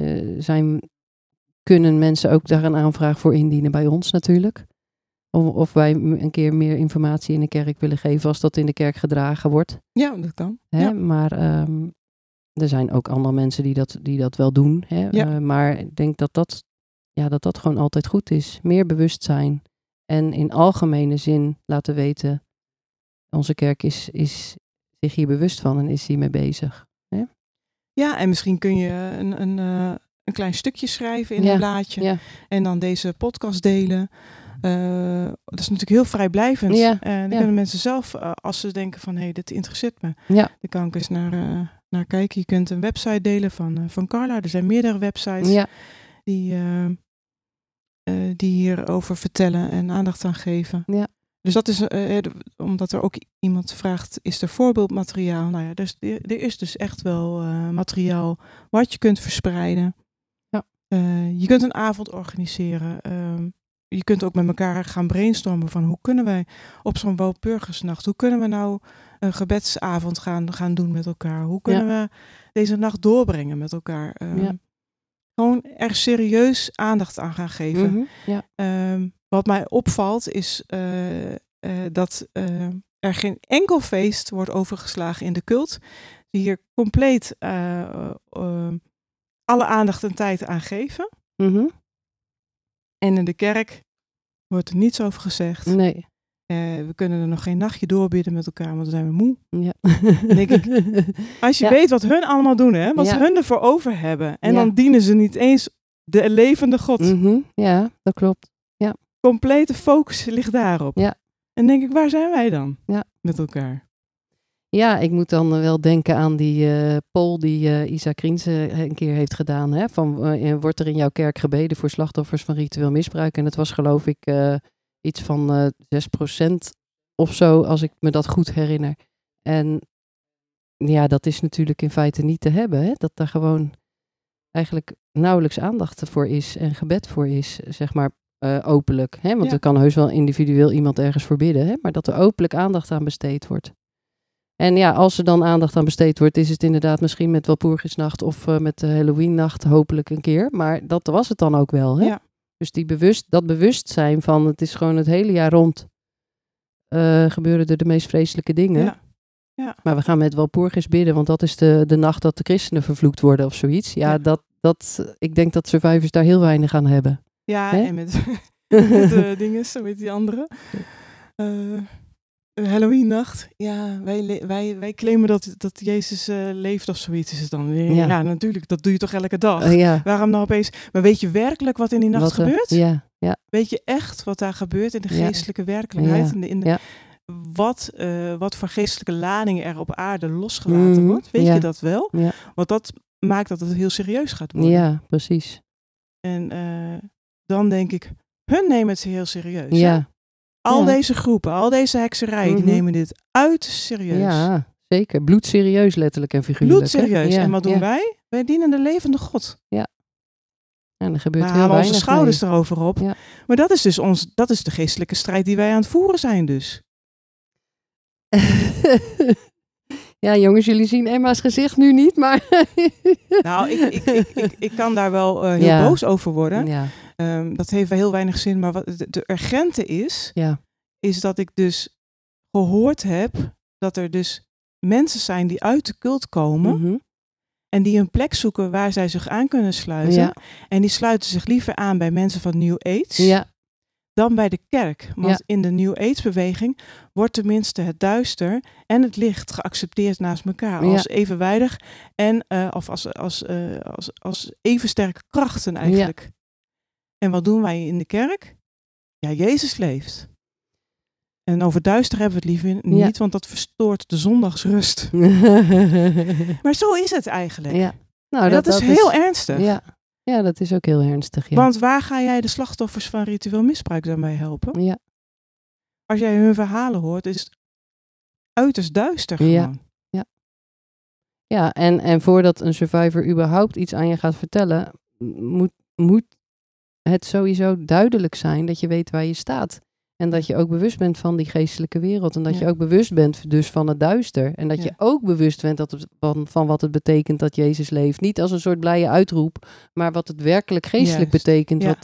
Speaker 1: kunnen mensen ook daar een aanvraag voor indienen bij ons natuurlijk. Of wij een keer meer informatie in de kerk willen geven als dat in de kerk gedragen wordt.
Speaker 2: Ja, dat kan.
Speaker 1: Maar er zijn ook andere mensen die dat wel doen. Maar ik denk dat gewoon altijd goed is. Meer bewustzijn. En in algemene zin laten weten, onze kerk is zich hier bewust van en is hiermee bezig. Hè?
Speaker 2: Ja, en misschien kun je een klein stukje schrijven in een blaadje. Ja. En dan deze podcast delen. Dat is natuurlijk heel vrijblijvend.
Speaker 1: Ja.
Speaker 2: En dan kunnen mensen zelf, als ze denken van, dit interesseert me.
Speaker 1: Ja.
Speaker 2: Dan kan ik eens naar kijken. Je kunt een website delen van Carla. Er zijn meerdere websites die hierover vertellen en aandacht aan geven.
Speaker 1: Ja.
Speaker 2: Dus dat is, omdat er ook iemand vraagt, is er voorbeeldmateriaal? Nou ja, er is dus echt wel materiaal wat je kunt verspreiden.
Speaker 1: Ja.
Speaker 2: Je kunt een avond organiseren. Je kunt ook met elkaar gaan brainstormen van hoe kunnen wij op zo'n Walpurgisnacht, hoe kunnen we nou een gebedsavond gaan doen met elkaar? Hoe kunnen we deze nacht doorbrengen met elkaar? Gewoon er serieus aandacht aan gaan geven.
Speaker 1: Mm-hmm, ja.
Speaker 2: Wat mij opvalt is dat er geen enkel feest wordt overgeslagen in de cult. Die hier compleet alle aandacht en tijd aan geven.
Speaker 1: Mm-hmm.
Speaker 2: En in de kerk wordt er niets over gezegd.
Speaker 1: Nee.
Speaker 2: We kunnen er nog geen nachtje doorbidden met elkaar, want dan zijn we moe.
Speaker 1: Ja.
Speaker 2: Denk ik, als je weet wat hun allemaal doen, wat ze hun ervoor over hebben. En dan dienen ze niet eens de levende God.
Speaker 1: Mm-hmm. Ja, dat klopt. Ja.
Speaker 2: Complete focus ligt daarop.
Speaker 1: Ja.
Speaker 2: En denk ik, waar zijn wij dan met elkaar?
Speaker 1: Ja, ik moet dan wel denken aan die poll die Isa Kriens een keer heeft gedaan. Hè? Wordt er in jouw kerk gebeden voor slachtoffers van ritueel misbruik? En het was geloof ik iets van 6% of zo, als ik me dat goed herinner. En ja, dat is natuurlijk in feite niet te hebben. Hè? Dat daar gewoon eigenlijk nauwelijks aandacht voor is en gebed voor is, zeg maar openlijk. Hè? Want er kan heus wel individueel iemand ergens voor bidden. Hè? Maar dat er openlijk aandacht aan besteed wordt. En ja, als er dan aandacht aan besteed wordt, is het inderdaad misschien met Walpurgisnacht of met de Halloweennacht hopelijk een keer. Maar dat was het dan ook wel. Hè? Ja. Dus dat bewustzijn van het is gewoon het hele jaar rond gebeuren er de meest vreselijke dingen.
Speaker 2: Ja. Ja.
Speaker 1: Maar we gaan met Walpurgis bidden, want dat is de nacht dat de christenen vervloekt worden of zoiets. Ja, ik denk dat survivors daar heel weinig aan hebben.
Speaker 2: Ja, hè? En met dingen, zo met die andere. Halloweennacht. Ja, wij claimen dat Jezus leeft of zoiets is het dan. Ja, natuurlijk, dat doe je toch elke dag. Waarom nou opeens? Maar weet je werkelijk wat in die nacht gebeurt?
Speaker 1: Ja.
Speaker 2: Weet je echt wat daar gebeurt in de geestelijke werkelijkheid?
Speaker 1: Ja.
Speaker 2: Wat voor geestelijke ladingen er op aarde losgelaten wordt? Weet je dat wel?
Speaker 1: Ja.
Speaker 2: Want dat maakt dat het heel serieus gaat worden.
Speaker 1: Ja, precies.
Speaker 2: En dan denk ik, hun nemen het heel serieus.
Speaker 1: Ja.
Speaker 2: Hè? Al deze groepen, al deze hekserijen, die nemen dit uiterst serieus.
Speaker 1: Ja, zeker. Bloedserieus, letterlijk en figuurlijk.
Speaker 2: Bloedserieus.
Speaker 1: Ja,
Speaker 2: en wat doen wij? Wij dienen de levende God.
Speaker 1: Ja. En er gebeurt
Speaker 2: we
Speaker 1: heel
Speaker 2: halen
Speaker 1: weinig
Speaker 2: onze schouders
Speaker 1: mee.
Speaker 2: erover op.
Speaker 1: Ja.
Speaker 2: Maar dat is dus dat is de geestelijke strijd die wij aan het voeren zijn dus.
Speaker 1: Ja, jongens, jullie zien Emma's gezicht nu niet, maar...
Speaker 2: Nou, ik kan daar wel heel boos over worden.
Speaker 1: Ja.
Speaker 2: Dat heeft heel weinig zin. Maar wat de urgente is dat ik dus gehoord heb dat er dus mensen zijn die uit de cult komen.
Speaker 1: Mm-hmm.
Speaker 2: En die een plek zoeken waar zij zich aan kunnen sluiten. Ja. En die sluiten zich liever aan bij mensen van New Age dan bij de kerk. Want in de New Age beweging wordt tenminste het duister en het licht geaccepteerd naast elkaar. Als evenwijdig en of als even sterke krachten eigenlijk. Ja. En wat doen wij in de kerk? Ja, Jezus leeft. En over duister hebben we het liever niet, want dat verstoort de zondagsrust. Maar zo is het eigenlijk. Ja. Nou, dat is heel ernstig.
Speaker 1: Ja, dat is ook heel ernstig. Ja.
Speaker 2: Want waar ga jij de slachtoffers van ritueel misbruik dan bij helpen?
Speaker 1: Ja.
Speaker 2: Als jij hun verhalen hoort, is het uiterst duister gewoon.
Speaker 1: Ja, en voordat een survivor überhaupt iets aan je gaat vertellen, moet het sowieso duidelijk zijn dat je weet waar je staat. En dat je ook bewust bent van die geestelijke wereld. En dat je ook bewust bent dus van het duister. En dat je ook bewust bent van wat het betekent dat Jezus leeft. Niet als een soort blije uitroep, maar wat het werkelijk geestelijk betekent. Ja.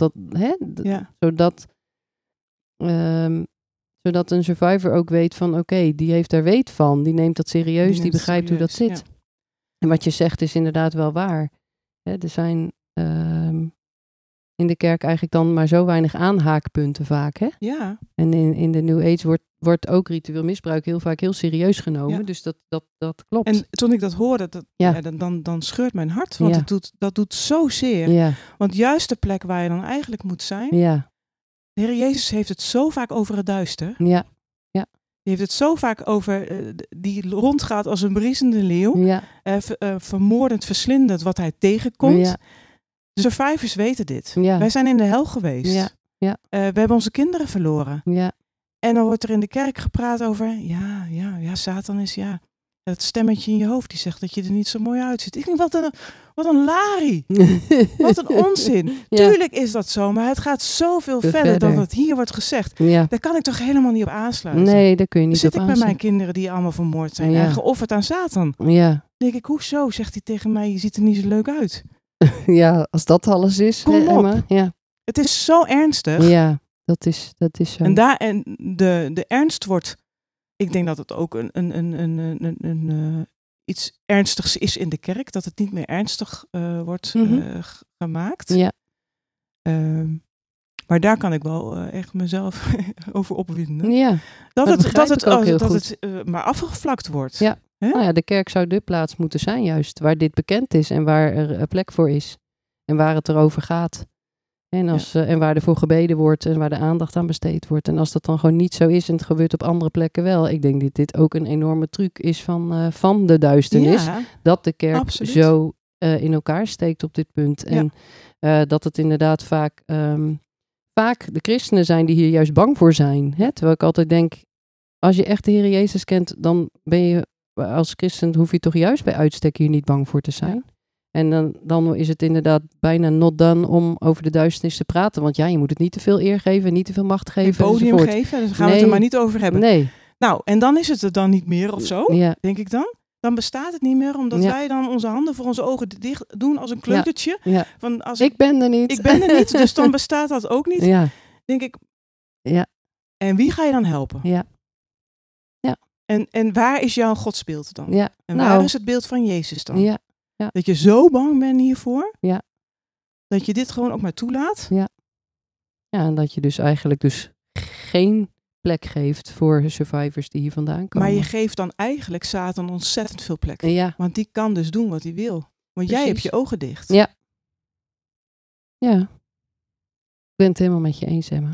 Speaker 1: Zodat een survivor ook weet van oké, die heeft daar weet van. Die neemt dat serieus, die begrijpt hoe dat zit. Ja. En wat je zegt is inderdaad wel waar. Er zijn... in de kerk eigenlijk dan maar zo weinig aanhaakpunten vaak, hè? Ja. En in de New Age wordt ook ritueel misbruik heel vaak heel serieus genomen. Ja. Dus dat klopt.
Speaker 2: En toen ik dat hoorde, dan scheurt mijn hart. Want dat doet zo zeer. Ja. Want juist de plek waar je dan eigenlijk moet zijn. Ja. De Heer Jezus heeft het zo vaak over het duister. Ja. Ja. Die heeft het zo vaak over, die rondgaat als een briesende leeuw. Ja. Vermoordend, verslindend wat hij tegenkomt. Ja. De survivors weten dit. Ja. Wij zijn in de hel geweest. Ja. Ja. We hebben onze kinderen verloren. Ja. En dan wordt er in de kerk gepraat over... Ja, Satan is het stemmetje in je hoofd die zegt dat je er niet zo mooi uitziet. Ik denk, wat een larie. Wat een onzin. Ja. Tuurlijk is dat zo, maar het gaat zoveel verder dan wat hier wordt gezegd. Ja. Daar kan ik toch helemaal niet op aansluiten.
Speaker 1: Nee, daar kun je niet op
Speaker 2: aansluiten. Zit ik bij mijn kinderen die allemaal vermoord zijn en geofferd aan Satan. Ja. Dan denk ik, hoezo? Zegt hij tegen mij, je ziet er niet zo leuk uit.
Speaker 1: Ja, als dat alles is, Emma. Ja.
Speaker 2: Het is zo ernstig.
Speaker 1: Ja, dat is zo.
Speaker 2: En de ernst wordt... Ik denk dat het ook iets ernstigs is in de kerk. Dat het niet meer ernstig wordt gemaakt. Ja. Maar daar kan ik wel echt mezelf over opwinden. Ja, dat het maar afgevlakt wordt. Ja.
Speaker 1: Nou ja, de kerk zou de plaats moeten zijn juist. Waar dit bekend is en waar er plek voor is. En waar het erover gaat. En waar er voor gebeden wordt en waar de aandacht aan besteed wordt. En als dat dan gewoon niet zo is en het gebeurt op andere plekken wel. Ik denk dat dit ook een enorme truc is van de duisternis. Ja, dat de kerk zo in elkaar steekt op dit punt. En dat het inderdaad vaak de christenen zijn die hier juist bang voor zijn. Hè? Terwijl ik altijd denk, als je echt de Heer Jezus kent, dan ben je als christen, hoef je toch juist bij uitstek hier niet bang voor te zijn. Ja. En dan is het inderdaad bijna not done om over de duisternis te praten. Want je moet het niet te veel eer geven, niet te veel macht geven.
Speaker 2: Een podium geven, dus gaan we het er maar niet over hebben. Nee. Nou, en dan is het er dan niet meer of zo, denk ik dan. Dan bestaat het niet meer, omdat wij dan onze handen voor onze ogen dicht doen als een kleutertje. Ja. Ja. Van
Speaker 1: ik ben er niet.
Speaker 2: Ik ben er niet, dus dan bestaat dat ook niet. Ja. Denk ik. Ja. En wie ga je dan helpen? Ja. Ja. En waar is jouw godsbeeld dan? Ja. En waar is het beeld van Jezus dan? Ja. Ja. Dat je zo bang bent hiervoor. Ja. Dat je dit gewoon ook maar toelaat. Ja.
Speaker 1: Ja, en dat je dus eigenlijk geen plek geeft voor survivors die hier vandaan komen.
Speaker 2: Maar je geeft dan eigenlijk Satan ontzettend veel plek. Ja. Want die kan dus doen wat hij wil. Want jij hebt je ogen dicht.
Speaker 1: Ja. Ja. Ik ben het helemaal met je eens, Emma.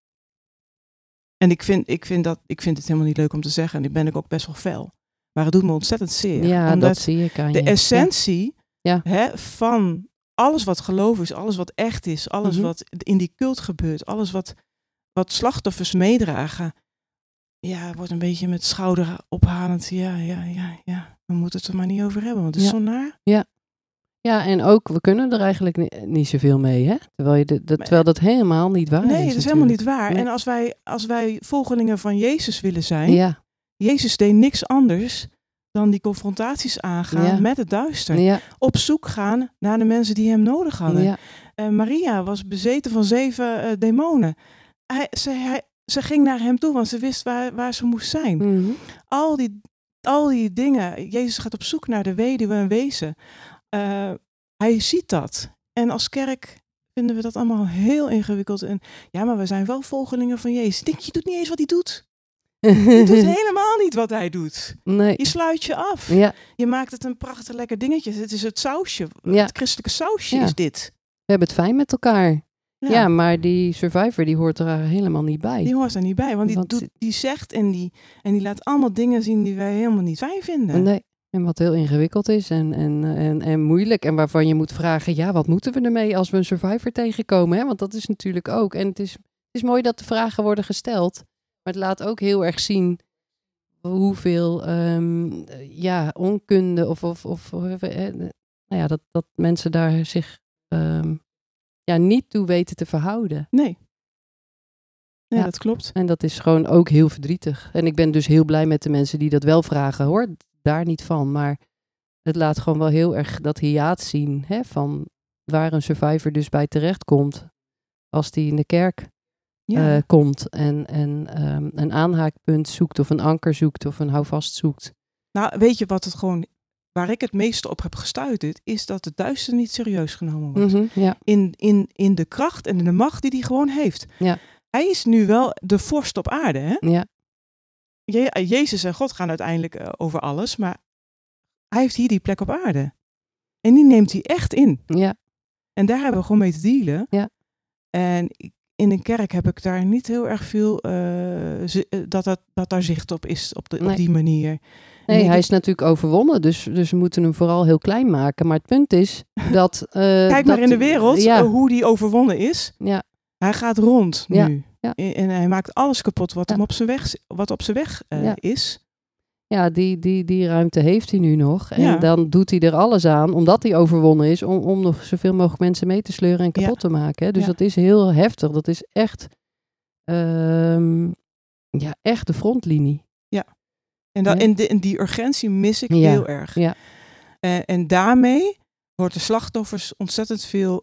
Speaker 2: En ik vind het helemaal niet leuk om te zeggen. En die ben ik ook best wel fel. Maar het doet me ontzettend zeer.
Speaker 1: Ja, omdat dat zie ik aan je.
Speaker 2: De essentie van alles wat geloof is, alles wat echt is, alles wat in die cult gebeurt, alles wat slachtoffers meedragen, wordt een beetje met schouder ophalend. Ja. We moeten het er maar niet over hebben, want het is zo naar.
Speaker 1: Ja, en ook, we kunnen er eigenlijk niet zoveel mee, hè? Terwijl dat helemaal niet waar is.
Speaker 2: Nee, dat is helemaal niet waar. Nee. En als wij volgelingen van Jezus willen zijn, Jezus deed niks anders dan die confrontaties aangaan met het duister. Ja. Op zoek gaan naar de mensen die hem nodig hadden. Ja. Maria was bezeten van 7 demonen. Ze ging naar hem toe, want ze wist waar ze moest zijn. Mm-hmm. Al die dingen. Jezus gaat op zoek naar de weduwe en wezen. Hij ziet dat. En als kerk vinden we dat allemaal heel ingewikkeld. En maar we zijn wel volgelingen van Jezus. Denk je doet niet eens wat hij doet. Je doet helemaal niet wat hij doet. Nee. Je sluit je af. Ja. Je maakt het een prachtig lekker dingetje. Het is het sausje. Ja. Het christelijke sausje is dit.
Speaker 1: We hebben het fijn met elkaar. Ja, maar die survivor die hoort er helemaal niet bij.
Speaker 2: Die hoort er niet bij, want die zegt en die laat allemaal dingen zien die wij helemaal niet fijn vinden.
Speaker 1: Nee. En wat heel ingewikkeld is en moeilijk. En waarvan je moet vragen, wat moeten we ermee als we een survivor tegenkomen? Hè? Want dat is natuurlijk ook. En het is mooi dat de vragen worden gesteld. Maar het laat ook heel erg zien hoeveel onkunde dat mensen daar zich niet toe weten te verhouden.
Speaker 2: Nee, dat klopt.
Speaker 1: En dat is gewoon ook heel verdrietig. En ik ben dus heel blij met de mensen die dat wel vragen, hoor. Daar niet van, maar het laat gewoon wel heel erg dat hiaat zien, hè, van waar een survivor dus bij terecht komt als die in de kerk komt en een aanhaakpunt zoekt of een anker zoekt of een houvast zoekt.
Speaker 2: Nou, weet je wat het gewoon, waar ik het meeste op heb gestuiterd, is dat het duister niet serieus genomen wordt. Mm-hmm, in de kracht en in de macht die hij gewoon heeft. Ja. Hij is nu wel de vorst op aarde, hè? Ja. Jezus en God gaan uiteindelijk over alles, maar hij heeft hier die plek op aarde. En die neemt hij echt in. Ja. En daar hebben we gewoon mee te dealen. Ja. En in een kerk heb ik daar niet heel erg veel dat daar zicht op is op die manier.
Speaker 1: Nee, hij is natuurlijk overwonnen, dus we moeten hem vooral heel klein maken. Maar het punt is dat...
Speaker 2: Kijk maar in de wereld hoe die overwonnen is. Ja. Hij gaat rond nu. Ja. En hij maakt alles kapot wat hem op zijn weg is.
Speaker 1: Ja, die ruimte heeft hij nu nog. En dan doet hij er alles aan, omdat hij overwonnen is, om nog zoveel mogelijk mensen mee te sleuren en kapot te maken. Hè? Dus dat is heel heftig. Dat is echt, echt de frontlinie.
Speaker 2: Ja. En die urgentie mis ik heel erg. Ja. En daarmee wordt de slachtoffers ontzettend veel...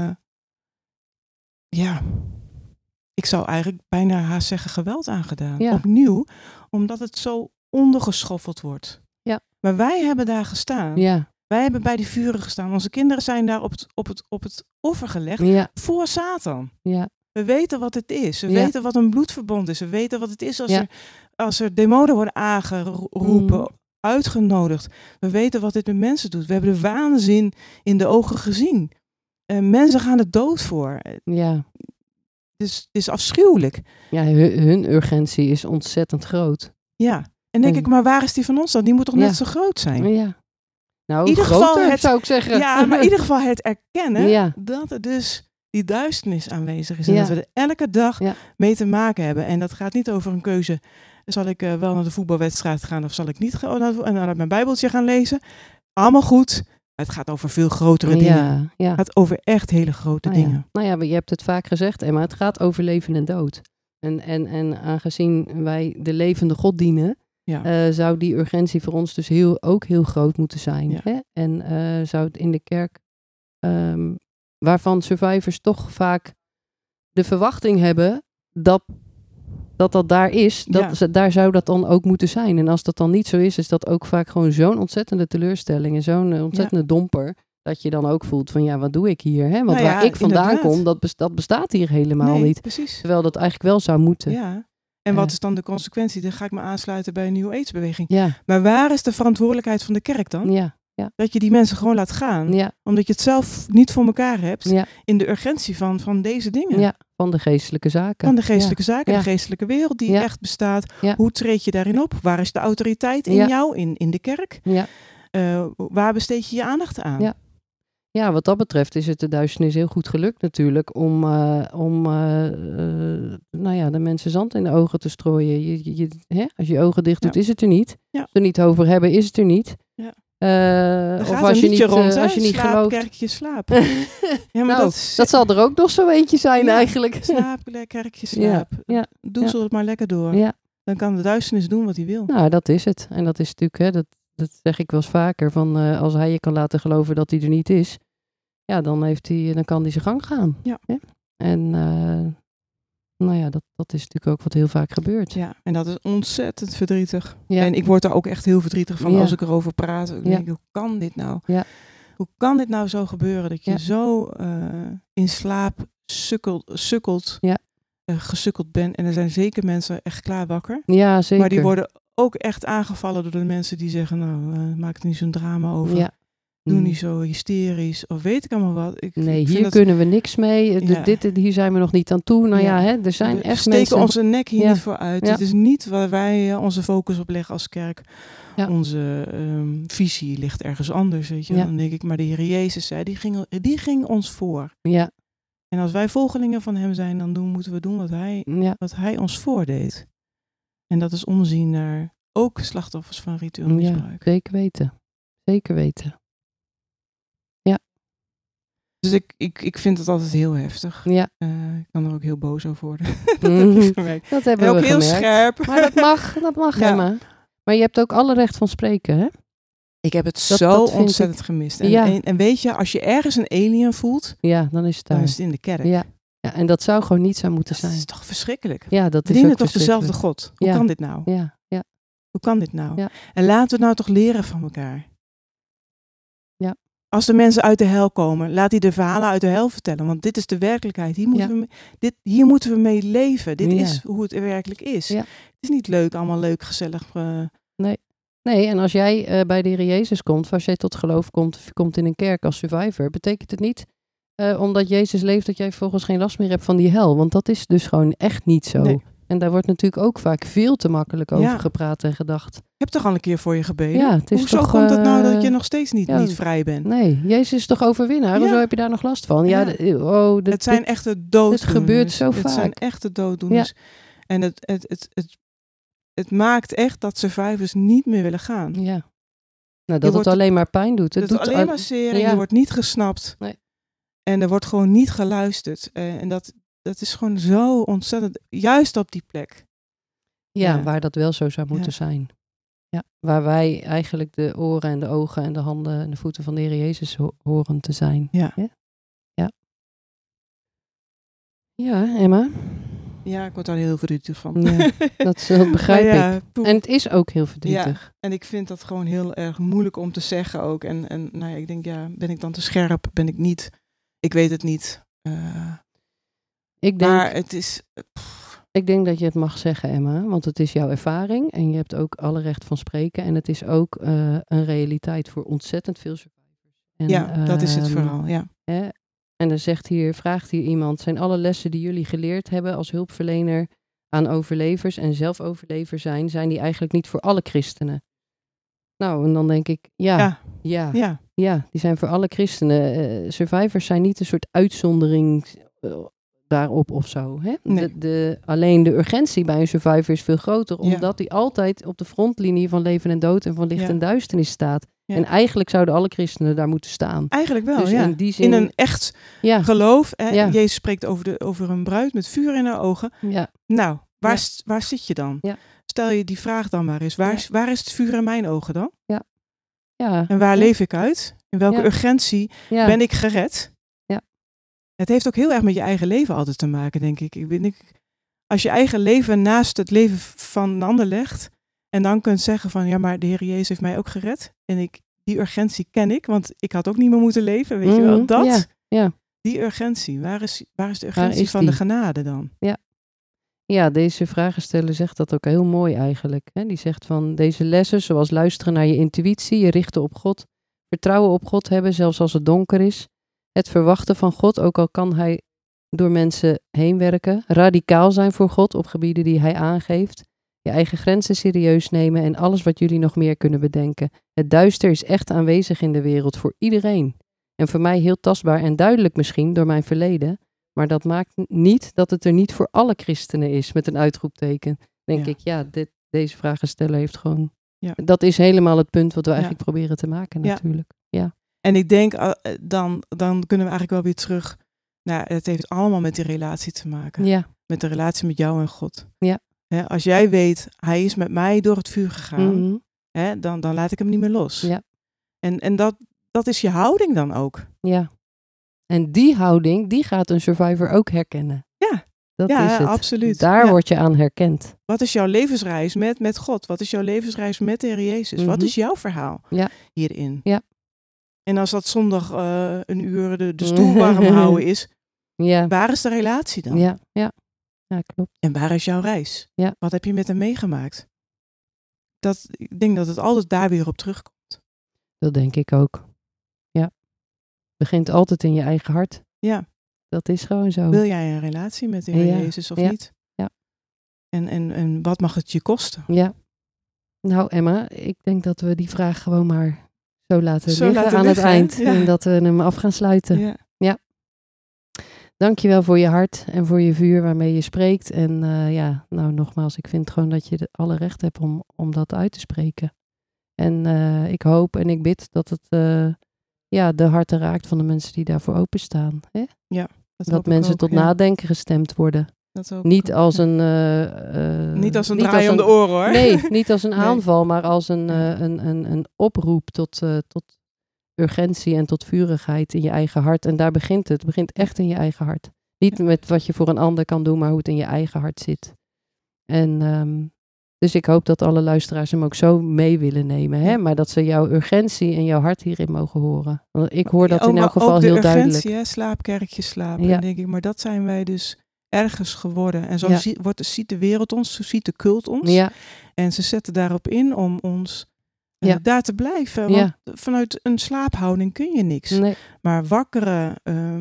Speaker 2: ik zou eigenlijk bijna haast zeggen geweld aangedaan. Ja. Opnieuw, omdat het zo ondergeschoffeld wordt. Ja. Maar wij hebben daar gestaan. Ja. Wij hebben bij die vuren gestaan. Onze kinderen zijn daar op het offer gelegd voor Satan. Ja. We weten wat het is. We weten wat een bloedverbond is. We weten wat het is als er demonen worden aangeroepen, uitgenodigd. We weten wat dit met mensen doet. We hebben de waanzin in de ogen gezien. Mensen gaan er dood voor. Ja. Dus het is afschuwelijk.
Speaker 1: Ja, hun urgentie is ontzettend groot.
Speaker 2: Ja, en denk ik, maar waar is die van ons dan? Die moet toch net zo groot zijn?
Speaker 1: Ja. Nou, groter zou ik zeggen.
Speaker 2: Ja, maar in ieder geval het erkennen dat er dus die duisternis aanwezig is. En dat we er elke dag mee te maken hebben. En dat gaat niet over een keuze. Zal ik wel naar de voetbalwedstrijd gaan of zal ik niet en naar mijn Bijbeltje gaan lezen? Allemaal goed. Het gaat over veel grotere dingen. Ja. Het gaat over echt hele grote dingen.
Speaker 1: Nou ja, je hebt het vaak gezegd, Emma. Het gaat over leven en dood. En aangezien wij de levende God dienen, zou die urgentie voor ons dus ook heel groot moeten zijn. Ja. Hè? En zou het in de kerk, waarvan survivors toch vaak de verwachting hebben dat daar is, daar zou dat dan ook moeten zijn. En als dat dan niet zo is dat ook vaak gewoon zo'n ontzettende teleurstelling en zo'n ontzettende domper, dat je dan ook voelt van wat doe ik hier? Hè? Want waar ik vandaan kom, dat bestaat hier helemaal niet. Precies. Terwijl dat eigenlijk wel zou moeten.
Speaker 2: Ja. En wat is dan de consequentie? Dan ga ik me aansluiten bij een New Age beweging. Ja. Maar waar is de verantwoordelijkheid van de kerk dan? Ja. Ja. Dat je die mensen gewoon laat gaan. Omdat je het zelf niet voor elkaar hebt. In de urgentie van deze dingen.
Speaker 1: Ja, van de geestelijke zaken.
Speaker 2: Van de geestelijke zaken. De geestelijke wereld die echt bestaat. Ja. Hoe treed je daarin op? Waar is de autoriteit in jou? In de kerk? Ja. Waar besteed je je aandacht aan?
Speaker 1: Ja, wat dat betreft is het de duisternis heel goed gelukt natuurlijk om de mensen zand in de ogen te strooien. Als je ogen dicht doet, is het er niet.
Speaker 2: Ja.
Speaker 1: Als we het er niet over hebben, is het er niet.
Speaker 2: Ja.
Speaker 1: Of als je niet, als je niet gelooft.
Speaker 2: Kerkje, slaap. Ja,
Speaker 1: maar dat zal er ook nog zo eentje zijn eigenlijk.
Speaker 2: Slaap, kerkje, slaap.
Speaker 1: Ja.
Speaker 2: Doezel het maar lekker door.
Speaker 1: Ja.
Speaker 2: Dan kan de duisternis doen wat hij wil.
Speaker 1: Nou, dat is het. En dat is natuurlijk, dat zeg ik wel eens vaker, van als hij je kan laten geloven dat hij er niet is, ja, dan kan hij zijn gang gaan.
Speaker 2: Ja.
Speaker 1: En dat is natuurlijk ook wat heel vaak gebeurt.
Speaker 2: Ja, en dat is ontzettend verdrietig.
Speaker 1: Ja.
Speaker 2: En ik word daar ook echt heel verdrietig van als ik erover praat. Ik denk, hoe kan dit nou?
Speaker 1: Ja.
Speaker 2: Hoe kan dit nou zo gebeuren? Dat je zo in slaap sukkelt, gesukkeld bent. En er zijn zeker mensen echt klaar wakker.
Speaker 1: Ja, zeker.
Speaker 2: Maar die worden ook echt aangevallen door de mensen die zeggen, nou, maak er niet zo'n drama over.
Speaker 1: Ja.
Speaker 2: Doe niet zo hysterisch, of weet ik allemaal wat.
Speaker 1: Hier kunnen we niks mee. Hier zijn we nog niet aan toe. Nou er zijn echt mensen...
Speaker 2: We steken onze nek hier niet voor uit.
Speaker 1: Ja.
Speaker 2: Het is niet waar wij onze focus op leggen als kerk.
Speaker 1: Ja.
Speaker 2: Onze visie ligt ergens anders, weet je. Dan denk ik, maar de Heer Jezus zei, die ging ons voor.
Speaker 1: Ja.
Speaker 2: En als wij volgelingen van hem zijn, dan moeten we doen wat hij ons voordeed. En dat is omzien naar ook slachtoffers van ritueel misbruik.
Speaker 1: Ja, zeker weten. Zeker weten.
Speaker 2: Dus ik vind het altijd heel heftig.
Speaker 1: Ja.
Speaker 2: Ik kan er ook heel boos over worden.
Speaker 1: Dat heb ik gemerkt. Dat hebben we
Speaker 2: ook heel
Speaker 1: gemerkt.
Speaker 2: Scherp.
Speaker 1: Maar dat mag Emma. Maar je hebt ook alle recht van spreken, hè?
Speaker 2: Ik heb het zo ontzettend gemist. En weet je, als je ergens een alien voelt,
Speaker 1: dan is het daar.
Speaker 2: Dan is het in de kerk.
Speaker 1: Ja, en dat zou gewoon niet zo moeten zijn.
Speaker 2: Dat is toch verschrikkelijk?
Speaker 1: Ja, dat
Speaker 2: we
Speaker 1: is
Speaker 2: dienen
Speaker 1: ook
Speaker 2: toch dezelfde God? Hoe kan dit nou?
Speaker 1: Ja.
Speaker 2: Hoe kan dit nou?
Speaker 1: Ja.
Speaker 2: En laten we nou toch leren van elkaar.
Speaker 1: Ja.
Speaker 2: Als de mensen uit de hel komen, laat die de verhalen uit de hel vertellen. Want dit is de werkelijkheid. Hier moeten we mee leven. Dit is hoe het werkelijk is. Ja. Het is niet leuk, allemaal leuk, gezellig.
Speaker 1: Nee, en als jij bij de Heer Jezus komt, of als jij tot geloof komt, of je komt in een kerk als survivor, betekent het niet, omdat Jezus leeft, dat jij volgens geen last meer hebt van die hel. Want dat is dus gewoon echt niet zo. Nee. En daar wordt natuurlijk ook vaak veel te makkelijk over gepraat en gedacht.
Speaker 2: Je hebt toch al een keer voor je gebeden?
Speaker 1: Ja, het is
Speaker 2: Hoezo komt het nou dat je nog steeds niet vrij bent?
Speaker 1: Nee, Jezus is toch overwinnaar?
Speaker 2: Ja.
Speaker 1: Hoezo heb je daar nog last van? Ja.
Speaker 2: Het zijn echte dooddoeners.
Speaker 1: Het gebeurt zo vaak.
Speaker 2: Het zijn echte dooddoeners. Ja. En het maakt echt dat survivors niet meer willen gaan.
Speaker 1: Ja. Nou, dat het alleen maar pijn doet.
Speaker 2: Het doet alleen maar zeer en je wordt niet gesnapt.
Speaker 1: Nee.
Speaker 2: En er wordt gewoon niet geluisterd. En dat is gewoon zo ontzettend, juist op die plek.
Speaker 1: Ja, waar dat wel zo zou moeten zijn. Ja, waar wij eigenlijk de oren en de ogen en de handen en de voeten van de Heer Jezus horen te zijn.
Speaker 2: Ja.
Speaker 1: Ja, Emma.
Speaker 2: Ja, ik word daar heel verdrietig van.
Speaker 1: Ja, dat begrijp ik. En het is ook heel verdrietig.
Speaker 2: Ja, en ik vind dat gewoon heel erg moeilijk om te zeggen ook. En ik denk, ben ik dan te scherp? Ben ik niet? Ik weet het niet. Maar het is...
Speaker 1: Ik denk dat je het mag zeggen, Emma, want het is jouw ervaring en je hebt ook alle recht van spreken. En het is ook een realiteit voor ontzettend veel survivors. En,
Speaker 2: dat is het vooral, ja.
Speaker 1: En er vraagt hier iemand, zijn alle lessen die jullie geleerd hebben als hulpverlener aan overlevers en zelf overlever zijn die eigenlijk niet voor alle christenen? Nou, en dan denk ik, ja, die zijn voor alle christenen. Survivors zijn niet een soort uitzondering daarop of zo. Hè?
Speaker 2: Nee.
Speaker 1: Alleen de urgentie bij een survivor is veel groter, omdat hij altijd op de frontlinie van leven en dood en van licht en duisternis staat. Ja. En eigenlijk zouden alle christenen daar moeten staan.
Speaker 2: Eigenlijk wel,
Speaker 1: dus in die zin,
Speaker 2: in een echt geloof. Jezus spreekt over een bruid met vuur in haar ogen.
Speaker 1: Ja.
Speaker 2: Nou, waar zit je dan?
Speaker 1: Ja.
Speaker 2: Stel je die vraag dan maar eens. Waar is het vuur in mijn ogen dan?
Speaker 1: Ja. Ja.
Speaker 2: En waar leef ik uit? In welke urgentie ben ik gered?
Speaker 1: Ja.
Speaker 2: Het heeft ook heel erg met je eigen leven altijd te maken, denk ik. Als je eigen leven naast het leven van een ander legt en dan kunt zeggen van, maar de Heer Jezus heeft mij ook gered. En die urgentie ken ik, want ik had ook niet meer moeten leven, weet je wel. Dat, die urgentie, waar is de urgentie van de genade dan?
Speaker 1: Ja, deze vragensteller zegt dat ook heel mooi eigenlijk. Hè? Die zegt van deze lessen, zoals luisteren naar je intuïtie, je richten op God, vertrouwen op God hebben, zelfs als het donker is, het verwachten van God, ook al kan hij door mensen heen werken, radicaal zijn voor God op gebieden die hij aangeeft, je eigen grenzen serieus nemen en alles wat jullie nog meer kunnen bedenken. Het duister is echt aanwezig in de wereld voor iedereen. En voor mij heel tastbaar en duidelijk misschien door mijn verleden. Maar dat maakt niet dat het er niet voor alle christenen is met een uitroepteken. Denk ik, deze vragensteller heeft gewoon... Ja. Dat is helemaal het punt wat we eigenlijk proberen te maken natuurlijk. Ja.
Speaker 2: En ik denk, dan kunnen we eigenlijk wel weer terug. Nou, het heeft allemaal met die relatie te maken.
Speaker 1: Ja.
Speaker 2: Met de relatie met jou en God.
Speaker 1: Ja.
Speaker 2: Als jij weet, hij is met mij door het vuur gegaan. Dan laat ik hem niet meer los.
Speaker 1: Ja.
Speaker 2: En dat is je houding dan ook.
Speaker 1: Ja. En die houding, die gaat een survivor ook herkennen.
Speaker 2: Ja.
Speaker 1: Dat is het.
Speaker 2: Absoluut.
Speaker 1: Daar word je aan herkend.
Speaker 2: Wat is jouw levensreis met God? Wat is jouw levensreis met de Heer Jezus? Wat is jouw verhaal hierin?
Speaker 1: Ja.
Speaker 2: En als dat zondag een uur de stoel warm houden is, waar is de relatie dan?
Speaker 1: Ja, klopt.
Speaker 2: En waar is jouw reis?
Speaker 1: Ja.
Speaker 2: Wat heb je met hem meegemaakt? Ik denk dat het altijd daar weer op terugkomt.
Speaker 1: Dat denk ik ook. Ja. Begint altijd in je eigen hart.
Speaker 2: Ja.
Speaker 1: Dat is gewoon zo.
Speaker 2: Wil jij een relatie met de Heer Jezus of niet?
Speaker 1: Ja.
Speaker 2: En wat mag het je kosten?
Speaker 1: Ja. Nou Emma, ik denk dat we die vraag gewoon maar zo laten liggen aan het eind. Ja. En dat we hem af gaan sluiten. Ja. Dankjewel voor je hart en voor je vuur waarmee je spreekt. En nogmaals, ik vind gewoon dat je alle recht hebt om dat uit te spreken. En ik hoop en ik bid dat het de harten raakt van de mensen die daarvoor openstaan. Hè?
Speaker 2: Ja,
Speaker 1: dat mensen tot nadenken gestemd worden. Niet als een
Speaker 2: draai om de oren hoor.
Speaker 1: Nee, niet als een aanval, maar als een oproep tot urgentie en tot vurigheid in je eigen hart. En daar begint het. Het begint echt in je eigen hart. Niet met wat je voor een ander kan doen, maar hoe het in je eigen hart zit. En dus ik hoop dat alle luisteraars hem ook zo mee willen nemen. Hè? Maar dat ze jouw urgentie en jouw hart hierin mogen horen. Want ik hoor dat in elk geval heel duidelijk.
Speaker 2: Ook de urgentie, slaapkerkje slapen. Ja. Denk ik, maar dat zijn wij dus ergens geworden. En zo ziet de wereld ons, zo ziet de cult ons. Ja. En ze zetten daarop in om ons daar te blijven. Want vanuit een slaaphouding kun je niks. Nee. Maar wakkere,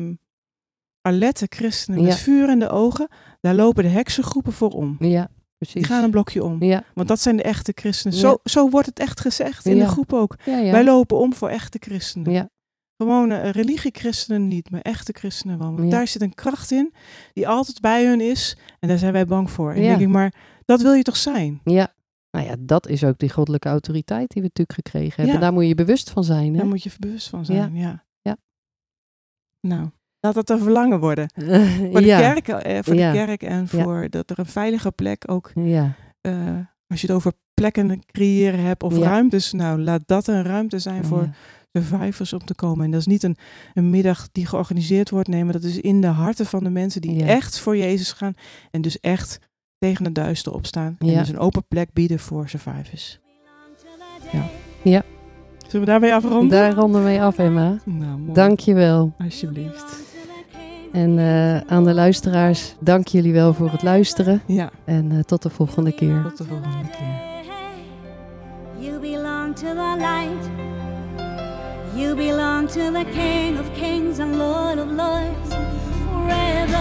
Speaker 2: alerte christenen met vuur in de ogen, daar lopen de heksengroepen voor om. Ja. Precies. Die gaan een blokje om. Ja. Want dat zijn de echte christenen. Ja. Zo wordt het echt gezegd in de groep ook. Ja. Wij lopen om voor echte christenen. Ja. Gewoon religie-christenen niet, maar echte christenen wel. Want daar zit een kracht in die altijd bij hun is. En daar zijn wij bang voor. En denk ik, maar dat wil je toch zijn?
Speaker 1: Ja. Nou ja, dat is ook die goddelijke autoriteit die we natuurlijk gekregen hebben. Ja. Daar moet je bewust van zijn. Hè?
Speaker 2: Daar moet je bewust van zijn, ja. Nou, laat dat een verlangen worden. Voor de kerk en voor dat er een veilige plek ook... als je het over plekken creëren hebt of ruimtes... Nou, laat dat een ruimte zijn voor survivors om te komen. En dat is niet een middag die georganiseerd wordt. Nee, maar dat is in de harten van de mensen die echt voor Jezus gaan. En dus echt tegen het duister opstaan. En dus een open plek bieden voor survivors.
Speaker 1: Ja.
Speaker 2: Zullen we daarmee afronden?
Speaker 1: Daar ronden we mee af, Emma.
Speaker 2: Nou,
Speaker 1: dank je wel.
Speaker 2: Alsjeblieft.
Speaker 1: En aan de luisteraars, dank jullie wel voor het luisteren.
Speaker 2: Ja.
Speaker 1: En tot de volgende keer.
Speaker 2: Tot de volgende keer.
Speaker 3: You belong to the light. You belong to the King of Kings and Lord of Lords. Forever.